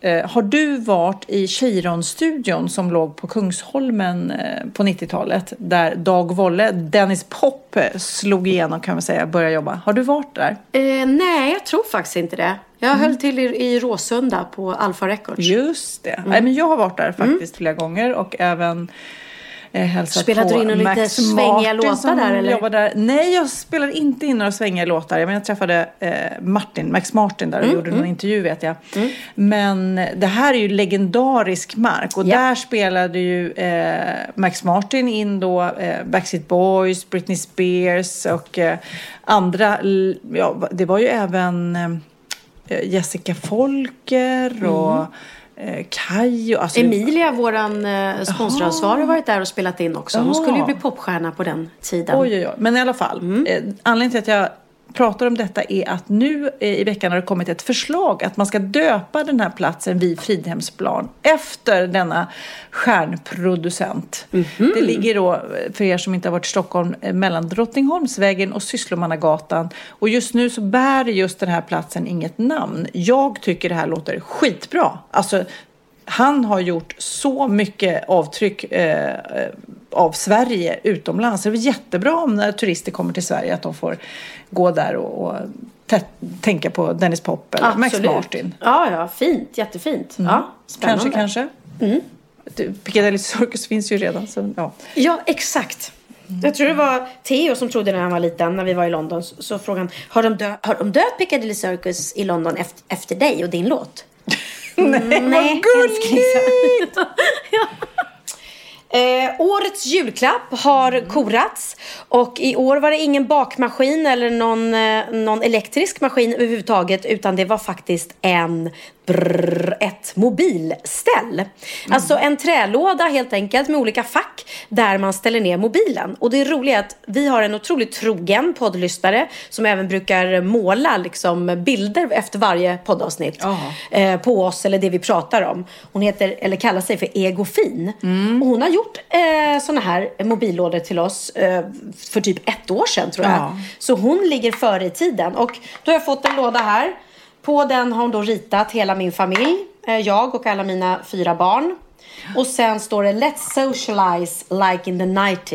Har du varit i Chiron-studion som låg på Kungsholmen på 90-talet? Där Dag Wolle, Dennis Pop slog igenom kan man säga, började jobba. Har du varit där? Nej, jag tror faktiskt inte det. Jag höll till i Råsunda på Alpha Records. Just det. Nej, men jag har varit där faktiskt flera gånger och även hälsat spelade på du in och lite svängiga låtar där eller? Där. Nej, jag spelade inte in några svängiga låtar. Men jag träffade Max Martin där och gjorde någon intervju vet jag. Men det här är ju legendarisk mark och där spelade ju Max Martin in då Backstreet Boys, Britney Spears och andra. Ja, det var ju även Jessica Folker och Kaj och, alltså, Emilia, våran sponsораnsvarig, har varit där och spelat in också. Hon skulle ju bli popstjärna på den tiden. Oj. Men i alla fall, anledningen till att jag pratar om detta är att nu i veckan har det kommit ett förslag att man ska döpa den här platsen vid Fridhemsplan efter denna stjärnproducent. Det ligger då, för er som inte har varit i Stockholm, mellan Drottningholmsvägen och Sysslomannagatan. Och just nu så bär just den här platsen inget namn. Jag tycker det här låter skitbra. Alltså, han har gjort så mycket avtryck av Sverige utomlands. Det är jättebra om när turister kommer till Sverige att de får gå där och tänka på Dennis Pop eller Max Martin. Ja, fint. Jättefint. Ja, spännande. Kanske. Piccadilly Circus finns ju redan. Så, ja, exakt. Jag tror det var Theo som trodde när han var liten, när vi var i London. Så frågade han, har de döpt Piccadilly Circus i London efter dig och din låt? Nej, vad gulligt! Årets julklapp har korats och i år var det ingen bakmaskin eller någon elektrisk maskin överhuvudtaget, utan det var faktiskt ett mobilställ. Alltså en trälåda helt enkelt med olika fack där man ställer ner mobilen. Och det är roligt att vi har en otroligt trogen poddlyssnare som även brukar måla liksom bilder efter varje poddavsnitt på oss eller det vi pratar om. Hon heter, eller kallar sig för Egofin. Och hon har gjort såna här mobillådor till oss för typ 1 år sedan tror jag. Så hon ligger före i tiden. Och då har jag fått en låda här. På den har hon då ritat hela min familj. Jag och alla mina 4 barn. Och sen står det Let's socialize like in the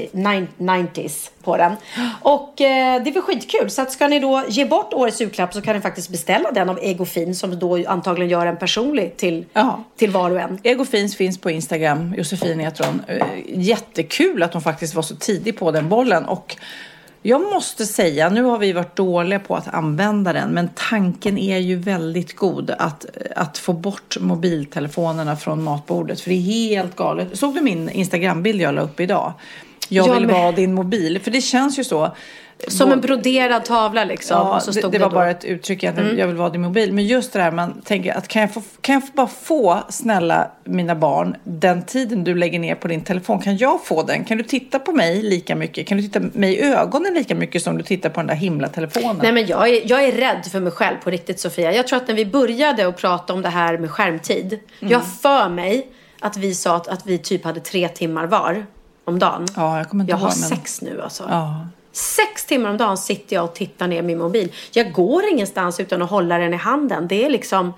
90s på den. Och det är väl skitkul. Så att ska ni då ge bort årets julklapp så kan ni faktiskt beställa den av Egofin, som då antagligen gör en personlig till var och en. Egofins finns på Instagram. Josefin heter hon. Jättekul att hon faktiskt var så tidig på den bollen. Och jag måste säga, nu har vi varit dåliga på att använda den, men tanken är ju väldigt god att få bort mobiltelefonerna från matbordet, för det är helt galet. Såg du min Instagram-bild jag la upp idag? Jag vill vara din mobil, för det känns ju så. Som en broderad tavla liksom. Ja, och så stod det var bara ett uttryck jag vill vara din mobil. Men just det här, man tänker att kan jag bara få, snälla mina barn, den tiden du lägger ner på din telefon, kan jag få den? Kan du titta på mig lika mycket? Kan du titta mig i ögonen lika mycket som du tittar på den där himla telefonen? Nej, men jag är rädd för mig själv på riktigt, Sofia. Jag tror att när vi började att prata om det här med skärmtid, jag för mig att vi sa att vi typ hade 3 timmar var om dagen. Ja, jag kommer inte ihåg. Jag har 6 nu alltså. Ja. 6 timmar om dagen sitter jag och tittar ner min mobil. Jag går ingenstans utan att hålla den i handen. Det är liksom...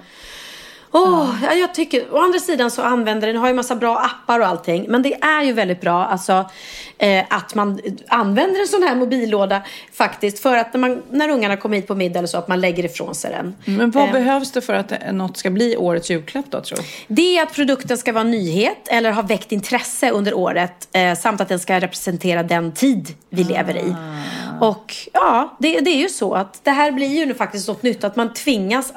jag tycker, å andra sidan så använder den, har ju massa bra appar och allting, men det är ju väldigt bra alltså, att man använder en sån här mobillåda faktiskt, för att när ungarna kommer hit på middag eller så, att man lägger ifrån sig den. Men vad behövs det för att något ska bli årets julklapp då, tror du? Det är att produkten ska vara nyhet eller ha väckt intresse under året, samt att den ska representera den tid vi lever i. Och ja, det är ju så att det här blir ju nu faktiskt något nytt, att man tvingas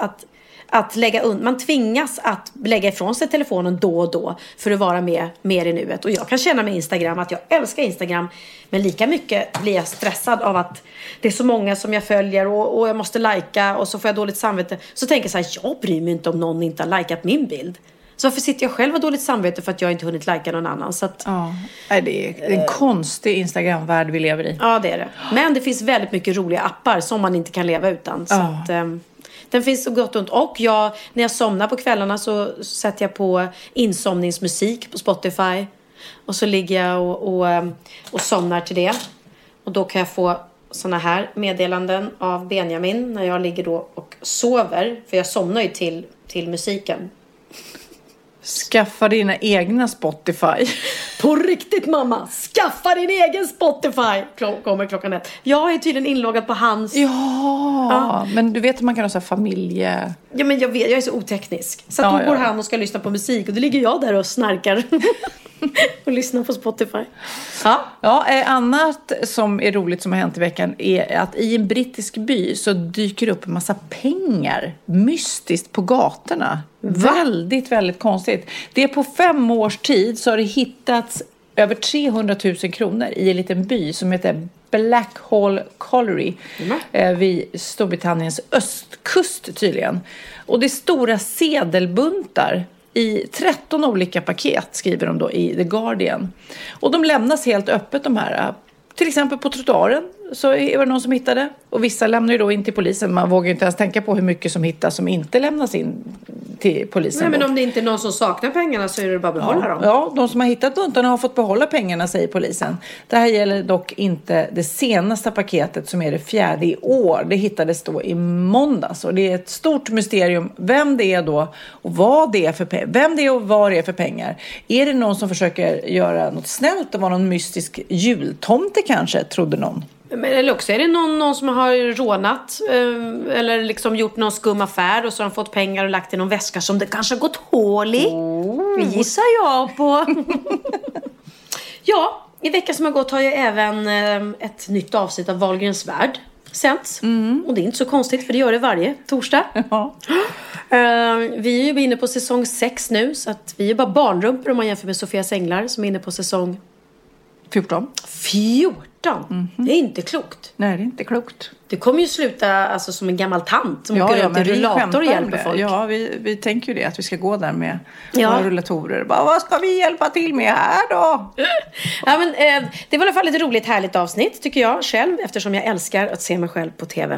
man tvingas att lägga ifrån sig telefonen då och då för att vara mer i nuet. Och jag kan känna med Instagram att jag älskar Instagram, men lika mycket blir jag stressad av att det är så många som jag följer och jag måste lajka, och så får jag dåligt samvete. Så tänker jag så här, jag bryr mig inte om någon inte har likat min bild. Så varför sitter jag själv och dåligt samvete för att jag inte hunnit lajka någon annan? Så att, det är en konstig Instagram-värld vi lever i. Ja, det är det. Men det finns väldigt mycket roliga appar som man inte kan leva utan. Så att... Den finns så gott ont. Och när jag somnar på kvällarna så sätter jag på insomningsmusik på Spotify. Och så ligger jag och somnar till det. Och då kan jag få såna här meddelanden av Benjamin när jag ligger då och sover. För jag somnar ju till musiken. Skaffa dina egna Spotify. På riktigt mamma, skaffa din egen Spotify. Kommer klockan 1. Jag är tydligen inloggad på hans. Ja, men du vet att man kan ha så här familje... Ja, men jag vet, jag är så oteknisk. Så att då går han och ska lyssna på musik. Och då ligger jag där och snarkar. Och lyssnar på Spotify. Annat som är roligt som har hänt i veckan är att i en brittisk by så dyker upp en massa pengar mystiskt på gatorna. Väldigt, väldigt konstigt. Det är på 5 års tid så har det hittats över 300 000 kronor i en liten by som heter Blackhall Colliery vid Storbritanniens östkust tydligen. Och det är stora sedelbuntar i 13 olika paket, skriver de då i The Guardian. Och de lämnas helt öppet de här. Till exempel på trottoaren så är det någon som hittade. Och vissa lämnar ju då in till polisen. Man vågar ju inte ens tänka på hur mycket som hittas som inte lämnas in till polisen. Nej, men om det inte är någon som saknar pengarna så är det bara att behålla dem. Ja, de som har hittat buntarna har fått behålla pengarna, säger polisen. Det här gäller dock inte det senaste paketet som är det 4:e i år. Det hittades då i måndags. Och det är ett stort mysterium vem det är då och vad det är för pengar. Vem det är och vad det är för pengar. Är det någon som försöker göra något snällt och vara någon mystisk jultomte kanske, trodde någon. Men, eller också är det någon som har rånat eller liksom gjort någon skum affär och så har de fått pengar och lagt i någon väska som det kanske har gått hål i. Det gissar jag på. Ja, i veckan som har gått har jag även ett nytt avsnitt av Wahlgrens värld sänds. Och det är inte så konstigt för det gör det varje torsdag. Vi är ju inne på säsong 6 nu så att vi är bara barnrumpor om man jämför med Sofias änglar som är inne på säsong 14. Det är inte klokt. Nej, det är inte klokt. Det kommer ju sluta alltså, som en gammal tant som åker runt i rullator och hjälper folk. Ja, vi tänker ju det att vi ska gå där med våra rullatorer. Bara, vad ska vi hjälpa till med här då? Ja, men, det var i alla fall ett roligt, härligt avsnitt tycker jag själv. Eftersom jag älskar att se mig själv på tv.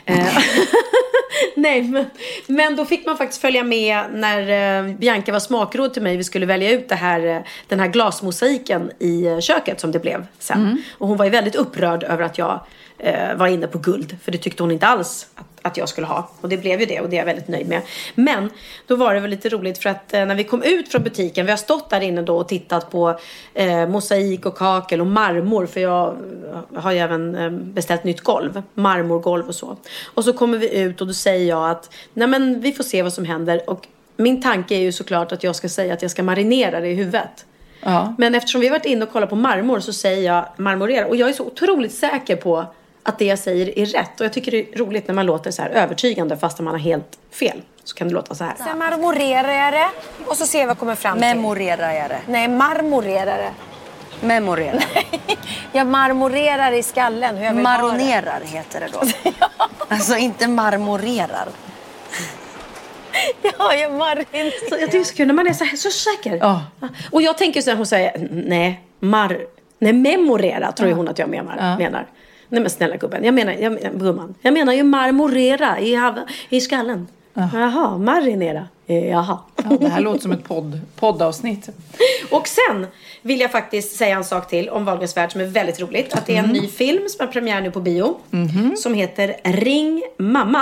Nej, men då fick man faktiskt följa med när Bianca var smakråd till mig. Vi skulle välja ut den här glasmosaiken i köket som det blev sen. Och hon var ju väldigt upprörd över att jag var inne på guld. För det tyckte hon inte alls att jag skulle ha. Och det blev ju det och det är jag väldigt nöjd med. Men då var det väl lite roligt för att när vi kom ut från butiken. Vi har stått där inne då och tittat på mosaik och kakel och marmor. För jag har ju även beställt nytt golv. Marmorgolv och så. Och så kommer vi ut och då säger jag att nej men vi får se vad som händer. Och min tanke är ju såklart att jag ska säga att jag ska marinera det i huvudet. Ja. Men eftersom vi har varit inne och kollat på marmor så säger jag marmorera. Och jag är så otroligt säker på att det jag säger är rätt. Och jag tycker det är roligt när man låter så här övertygande fast man har helt fel. Så kan det låta så här. Sen marmorerar jag det och så ser vi vad jag kommer fram till. Memorerar jag det? Nej, marmorerar det. Memorera? Jag marmorerar i skallen. Hur jag vill maronerar heter det då. Ja. Alltså inte marmorerar. Ja, jag marmorerar. Jag tycker det är så kul när man är så säker. Ja. Och jag tänker så här, hon säger nej, memorera tror hon att jag menar. Nej men snälla gubben, jag menar ju marmorera i skallen. Jaha, marinera. Jaha. Ja, det här låter som ett poddavsnitt. Och sen vill jag faktiskt säga en sak till om Wahlgrens värld som är väldigt roligt. Att det är en ny film som har premiär nu på bio. Som heter Ring mamma.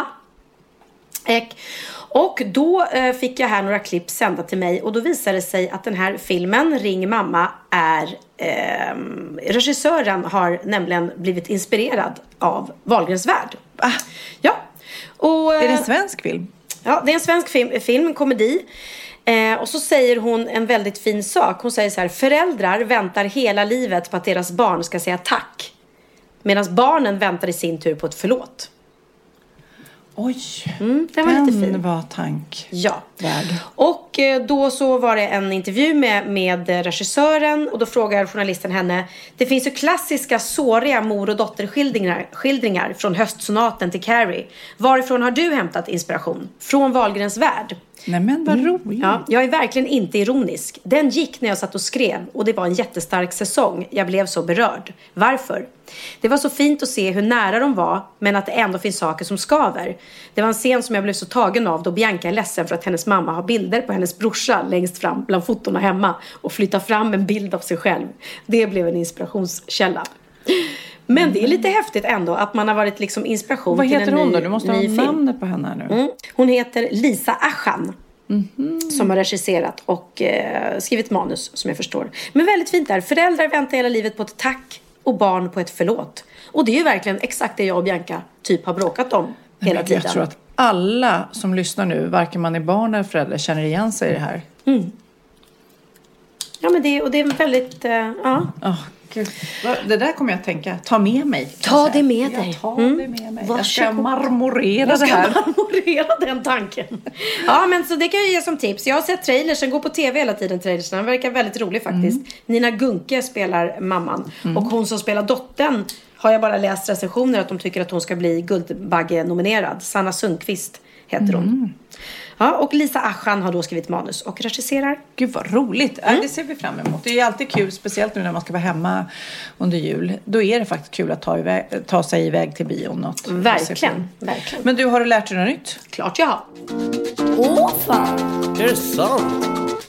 Och då fick jag här några klipp sända till mig. Och då visade det sig att den här filmen, Ring mamma, är... regissören har nämligen blivit inspirerad av Wahlgrens värld. Ja. Och, är det en svensk film? Ja, det är en svensk film, en komedi. Och så säger hon en väldigt fin sak. Hon säger så här: föräldrar väntar hela livet på att deras barn ska säga tack. Medan barnen väntar i sin tur på ett förlåt. Oj, den var lite fin. Var tank. Ja. Och då så var det en intervju med regissören. Och då frågar journalisten henne: det finns ju klassiska såriga mor- och dotterskildringar från höstsonaten till Carrie. Varifrån har du hämtat inspiration? Från Wahlgrens värld. Nej men vad roligt. Ja, jag är verkligen inte ironisk. Den gick när jag satt och skrev och det var en jättestark säsong. Jag blev så berörd. Varför? Det var så fint att se hur nära de var, men att det ändå finns saker som skaver. Det var en scen som jag blev så tagen av då Bianca är ledsen för att hennes mamma har bilder på hennes brorsa längst fram bland fotona hemma och flyttar fram en bild av sig själv. Det blev en inspirationskälla. Men det är lite häftigt ändå att man har varit liksom inspiration till en ny film. Vad heter hon då? Du måste ha namnet på henne här nu. Hon heter Lisa Aschan. Som har regisserat och skrivit manus, som jag förstår. Men väldigt fint där. Föräldrar väntar hela livet på ett tack och barn på ett förlåt. Och det är ju verkligen exakt det jag och Bianca typ har bråkat om hela tiden. Jag tror att alla som lyssnar nu, varken man är barn eller förälder, känner igen sig i det här. Ja, men det är väldigt... Gud. Det där kommer jag att tänka. Ta med mig. Ta det med dig. Ta det med mig. Jag ska marmorera det här. Jag ska marmorera den tanken. Ja, men så det kan jag ge som tips. Jag har sett trailers. Den går på tv hela tiden, trailers. Den verkar väldigt rolig faktiskt. Nina Gunke spelar mamman. Och hon som spelar dottern har jag bara läst recensioner att de tycker att hon ska bli Guldbagge-nominerad. Sanna Sundqvist heter hon. Ja, och Lisa Aschan har då skrivit manus och regisserar. Gud vad roligt. Det ser vi fram emot. Det är alltid kul, speciellt nu när man ska vara hemma under jul. Då är det faktiskt kul att ta sig iväg till bion. Verkligen. Men du, har du lärt dig något nytt? Klart jag har. Åh fan! Är det sant?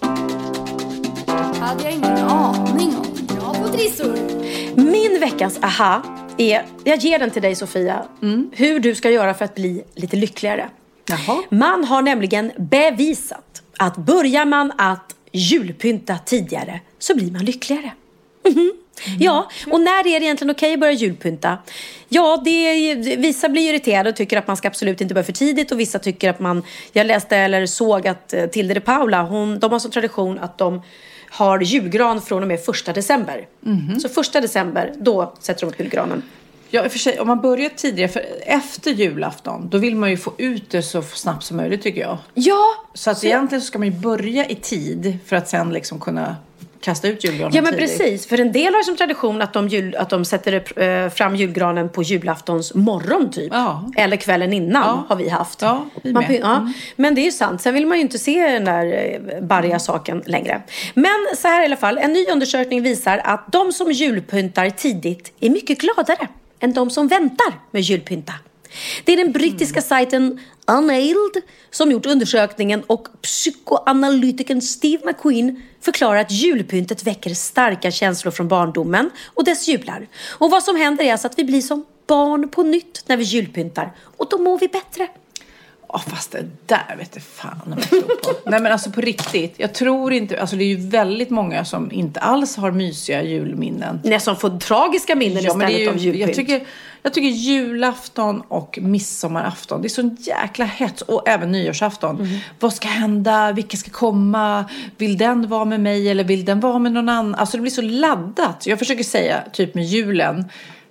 Hade jag ingen aning om. Bra på trissor. Min veckans aha är, jag ger den till dig Sofia, hur du ska göra för att bli lite lyckligare. Jaha. Man har nämligen bevisat att börjar man att julpynta tidigare så blir man lyckligare. Ja, och när är det egentligen okej att börja julpynta? Ja, vissa blir irriterade och tycker att man ska absolut inte börja för tidigt. Och vissa tycker att jag läste eller såg att Tilde de Paula, de har som tradition att de har julgran från och med 1 december. Så 1 december, då sätter de upp julgranen. Ja, i och för sig, om man börjar tidigare, för efter julafton, då vill man ju få ut det så snabbt som möjligt, tycker jag. Ja. Så att egentligen så ska man ju börja i tid för att sen liksom kunna kasta ut julgranen. Ja, men tidigt. precis. För en del har som tradition att de sätter fram julgranen på julaftons morgon typ. Ja. Eller kvällen innan har vi haft. Ja, vi med. Men det är ju sant. Sen vill man ju inte se den där barriga saken längre. Men så här i alla fall. En ny undersökning visar att de som julpyntar tidigt är mycket gladare än de som väntar med julpynta. Det är den brittiska sajten Unnailed som gjort undersökningen, och psykoanalytikern Steve McQueen förklarar att julpyntet väcker starka känslor från barndomen och dess jular. Och vad som händer är alltså att vi blir som barn på nytt när vi julpyntar, och då mår vi bättre. Ja, fast det där vet jag fan om jag tror på. Nej, men alltså på riktigt. Jag tror inte, alltså det är ju väldigt många som inte alls har mysiga julminnen. Nej, som får tragiska minnen istället av julpynt. Jag tycker julafton och midsommarafton, det är sån jäkla hets. Och även nyårsafton. Vad ska hända? Vilka ska komma? Vill den vara med mig eller vill den vara med någon annan? Alltså det blir så laddat. Jag försöker säga, typ med julen,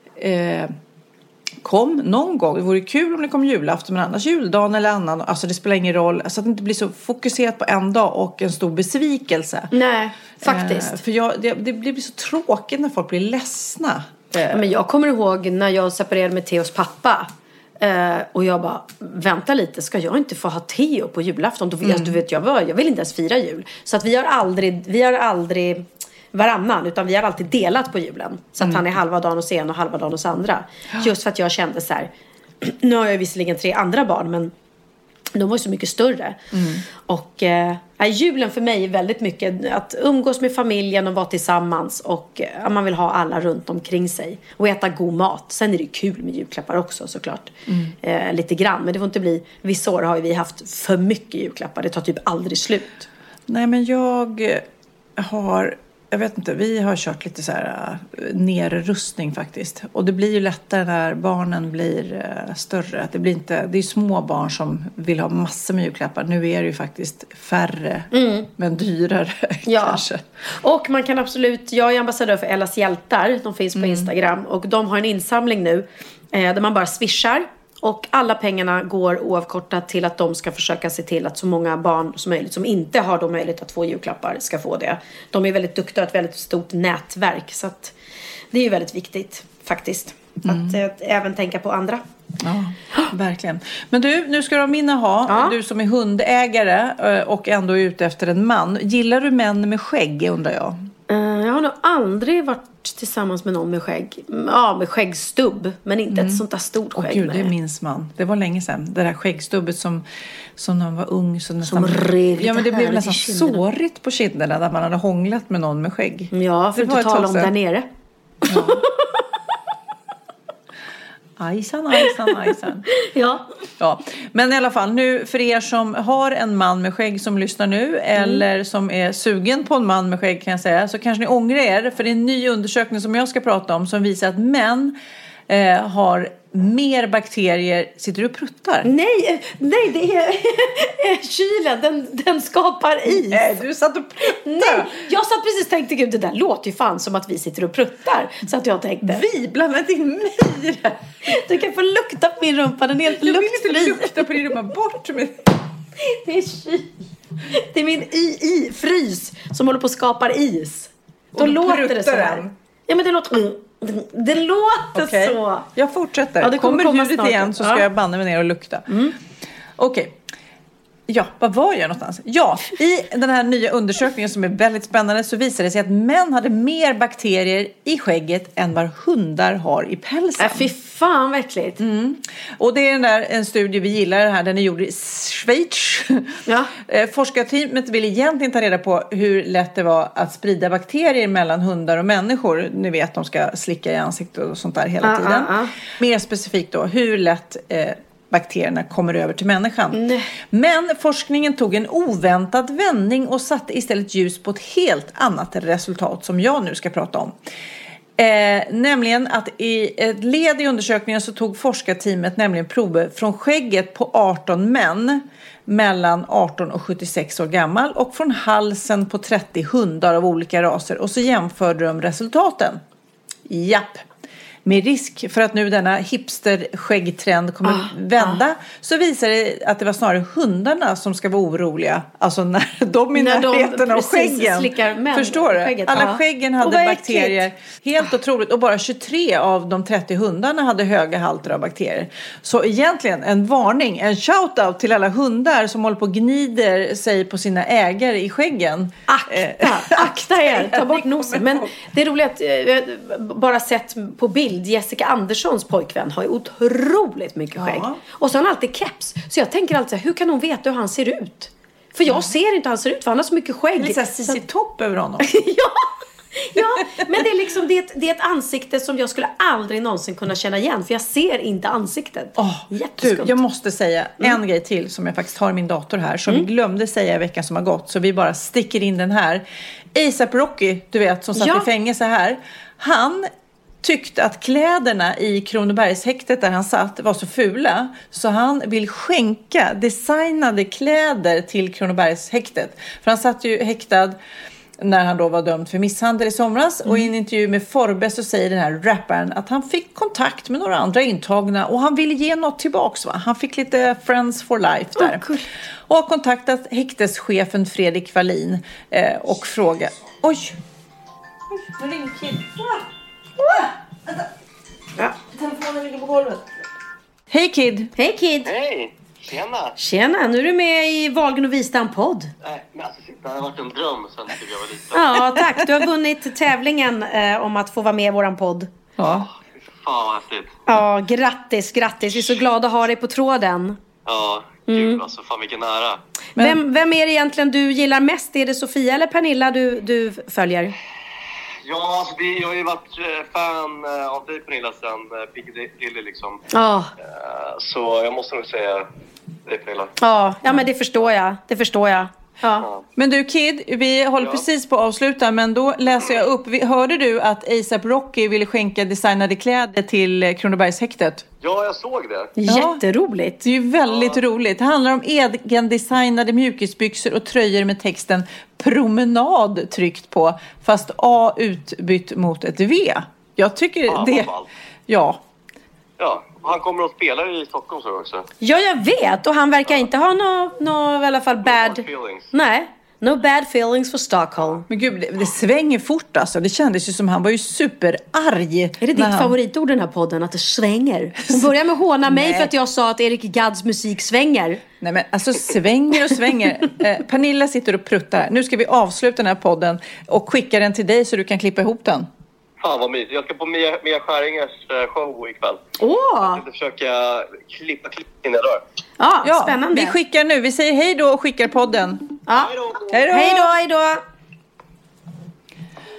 kom någon gång. Det vore kul om det kom julafton, men annars juldagen eller annan. Alltså det spelar ingen roll. Alltså att det inte blir så fokuserat på en dag och en stor besvikelse. Nej, faktiskt. För det blir så tråkigt när folk blir ledsna. Men jag kommer ihåg när jag separerade med Theos pappa. Och jag bara, vänta lite, ska jag inte få ha Theo på julafton? Du vet, jag vill inte ens fira jul. Så att vi har aldrig varannan, utan vi har alltid delat på julen. Så att han är halva dagen hos en och halva dagen hos andra. Just för att jag kände så här, nu har jag visserligen 3 andra barn, men de var ju så mycket större. Och julen för mig är väldigt mycket att umgås med familjen och vara tillsammans. Och man vill ha alla runt omkring sig. Och äta god mat. Sen är det kul med julklappar också såklart. Lite grann. Men det får inte bli, vissa år har vi haft för mycket julklappar. Det tar typ aldrig slut. Nej, men jag vet inte, vi har kört lite så här nerrustning faktiskt. Och det blir ju lättare när barnen blir större. Det är små barn som vill ha massor med julklappar. Nu är det ju faktiskt färre, men dyrare kanske. Och man kan absolut, jag är ambassadör för Ellas hjältar. De finns på Instagram. Och de har en insamling nu där man bara swishar. Och alla pengarna går oavkortat till att de ska försöka se till att så många barn som möjligt som inte har då möjlighet att få julklappar ska få det. De är väldigt duktiga och ett väldigt stort nätverk. Så att det är ju väldigt viktigt faktiskt. Att även tänka på andra. Ja, verkligen. Men du, nu ska du ha min aha. Du som är hundägare och ändå är ute efter en man. Gillar du män med skägg, undrar jag? Jag har nog aldrig varit tillsammans med någon med skägg. Ja, med skäggstubb. Men inte ett sånt där stort skägg. Gud, det minns man. Det var länge sedan. Det där skäggstubbet som när man var ung. Så nästan, som rev lite, men det blev nästan kinderna. Sårigt på kinderna när man hade hånglat med någon med skägg. Ja, för att inte tala om där nere. Ajsan. Ja. Ja, men i alla fall nu för er som har en man med skägg som lyssnar nu eller som är sugen på en man med skägg kan jag säga, så kanske ni ångrar er, för det är en ny undersökning som jag ska prata om som visar att män har mer bakterier. Sitter du och pruttar? Nej, det är kylen, den skapar is. Nej, du satt och pruttade. Nej, jag satt precis och tänkte, gud, det där låter ju fan som att vi sitter och pruttar. Så att jag tänkte, vi blandar in mig i det. Du kan få lukta på min rumpa, den är helt luktfri. Jag vill inte lukta på din rumpa, bort med. Det är kyl. Det är min frys som håller på att skapa is. Då låter det så här. Ja, men det låter... Det låter okay. Så. Jag fortsätter. Ja, det kommer ljudet snart igen så ska jag banna mig ner och lukta. Okej. Ja, vad var jag någonstans? Ja, i den här nya undersökningen som är väldigt spännande så visar det sig att män hade mer bakterier i skägget än vad hundar har i pälsen. Fy fan, verkligt. Och det är en studie vi gillar här, den är gjord i Schweiz. Ja. Forskarteamet vill egentligen ta reda på hur lätt det var att sprida bakterier mellan hundar och människor. Ni vet, de ska slicka i ansiktet och sånt där hela tiden. Mer specifikt då, hur lätt bakterierna kommer över till människan. Nej. Men forskningen tog en oväntad vändning och satte istället ljus på ett helt annat resultat som jag nu ska prata om. Nämligen att i ett led i undersökningen så tog forskarteamet nämligen prover från skägget på 18 män mellan 18 och 76 år gammal och från halsen på 30 hundar av olika raser, och så jämförde de resultaten. Japp. Med risk för att nu denna hipster-skäggtrend kommer vända så visar det att det var snarare hundarna som ska vara oroliga. Alltså när de i närheten av skäggen. Förstår du? Skägget. Alla skäggen hade bakterier. Helt otroligt. Och bara 23 av de 30 hundarna hade höga halter av bakterier. Så egentligen en varning, en shoutout till alla hundar som håller på och gnider sig på sina ägare i skäggen. Akta er, ta bort nosen. Men det är roligt att bara sett på bild. Jessica Anderssons pojkvän har ju otroligt mycket skägg. Och så har han alltid keps. Så jag tänker alltid, hur kan hon veta hur han ser ut? För jag ser inte hur han ser ut, för han har så mycket skägg. Det är lite Cici Topp över honom. Ja, men det är liksom det är ett ansikte som jag skulle aldrig någonsin kunna känna igen. För jag ser inte ansiktet. Du, jag måste säga en grej till som jag faktiskt har i min dator här. Som vi glömde säga i veckan som har gått. Så vi bara sticker in den här. A$AP Rocky, du vet, som satt i fängelse här. Han tyckte att kläderna i Kronobergshäktet där han satt var så fula, så han vill skänka designade kläder till Kronobergshäktet. För han satt ju häktad när han då var dömd för misshandel i somras. Och i en intervju med Forbes så säger den här rapparen att han fick kontakt med några andra intagna och han ville ge något tillbaks, va? Han fick lite friends for life där. Cool. Och har kontaktat häkteschefen Fredrik Wallin och frågat... Oj, nu ringer Kid. Ja. Telefonen ligger på golvet. Hej Kid. Hej Kid. Hej. Tjena, nu är du med i Wahlgren och Wistam-podd. Nej, men alltså, det har varit en dröm sen jag var liten. Ja, tack. Du har vunnit tävlingen om att få vara med i våran podd. Ja. Fan vad häftigt. Ja, grattis. Vi är så glada att ha dig på tråden. Ja, kul alltså. Fan vilken ära. Vem är det egentligen du gillar mest? Är det Sofia eller Pernilla du följer? Ja, alltså jag har ju varit fan av dig Pernilla sen Piccadilly liksom. Så jag måste nog säga dig Pernilla. Ja, men det förstår jag. Ja. Men du Kid, vi håller precis på att avsluta, men då läser jag upp. Hörde du att A$AP Rocky ville skänka designade kläder till Kronobergshäktet? Ja, jag såg det. Jätteroligt. Det är ju väldigt roligt. Det handlar om egendesignade mjukisbyxor och tröjor med texten promenad tryckt på, fast A utbytt mot ett V. Jag tycker det... Ja, han kommer att spela i Stockholm så också. Ja, jag vet. Och han verkar inte ha någon i alla fall bad... Nej, no bad feelings for Stockholm. Men gud, det svänger fort alltså. Det kändes ju som han var ju superarg. Är det ditt favoritord i den här podden, att det svänger? Hon börjar med att håna mig för att jag sa att Erik Gadds musik svänger. Nej men alltså svänger och svänger. Pernilla sitter och pruttar. Nu ska vi avsluta den här podden och skicka den till dig så du kan klippa ihop den. Fan vad mysigt. Jag ska på Mia Skäringers show ikväll. Jag ska försöka klippa in det där. Ja, spännande. Vi skickar nu. Vi säger hej då och skickar podden. Ja. Hej då.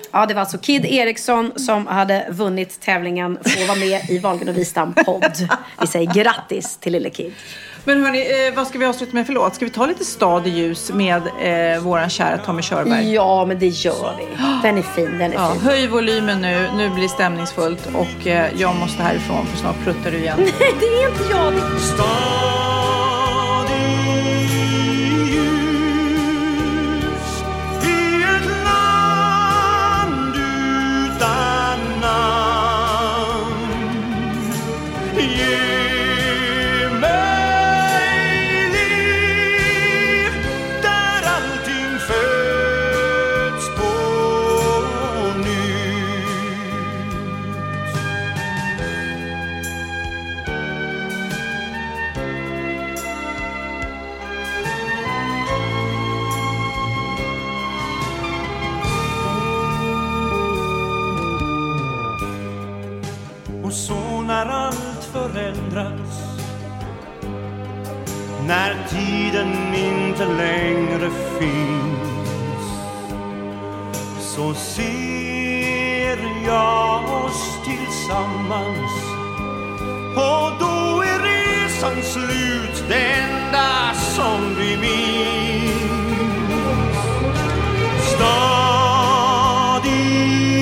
Ja, det var alltså Kid Eriksson som hade vunnit tävlingen för att vara med i Wahlgren och Wistam podd. Vi säger grattis till lille Kid. Men hörni, vad ska vi avsluta med för låt? Ska vi ta lite Stad i ljus med våran kära Tommy Körberg? Ja, men det gör vi. Den är fin, den är fin. Höj volymen nu blir det stämningsfullt och jag måste härifrån för snart pruttar du igen. Nej, det är inte jag. Stad i ljus i ett land utan namn. Ge mig liv där allting föds på nytt. Och så när allt förändras, när tiden inte längre finns, så ser jag oss tillsammans. Och då är resan slut, det enda som vi minns. Stad i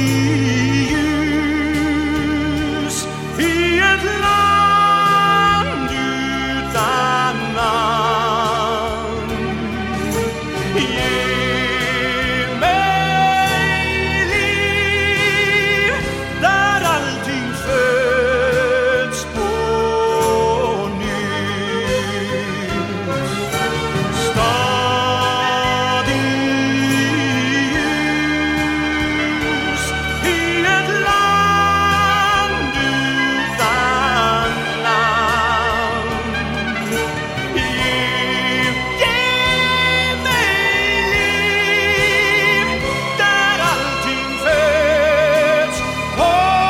ljus i ett land utan namn. Ge mig liv där allting föds på nytt. Stad i ljus i ett land utan namn. Ge mig liv där allting föds på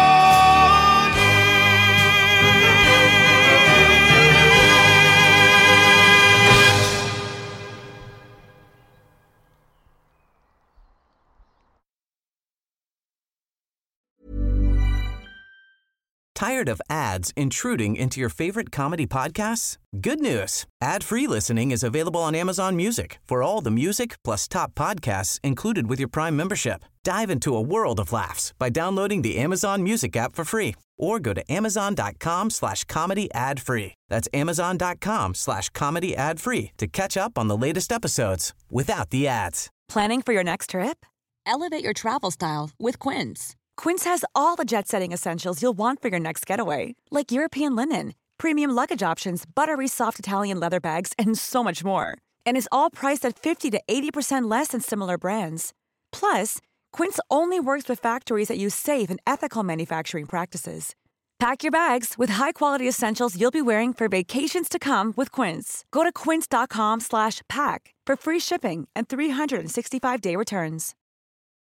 Tired of ads intruding into your favorite comedy podcasts? Good news. Ad-free listening is available on Amazon Music for all the music plus top podcasts included with your Prime membership. Dive into a world of laughs by downloading the Amazon Music app for free or go to amazon.com/comedy ad-free. That's amazon.com/comedy ad-free to catch up on the latest episodes without the ads. Planning for your next trip? Elevate your travel style with Quince. Quince has all the jet-setting essentials you'll want for your next getaway, like European linen, premium luggage options, buttery soft Italian leather bags, and so much more. And is all priced at 50 to 80% less than similar brands. Plus, Quince only works with factories that use safe and ethical manufacturing practices. Pack your bags with high-quality essentials you'll be wearing for vacations to come with Quince. Go to quince.com/pack for free shipping and 365-day returns.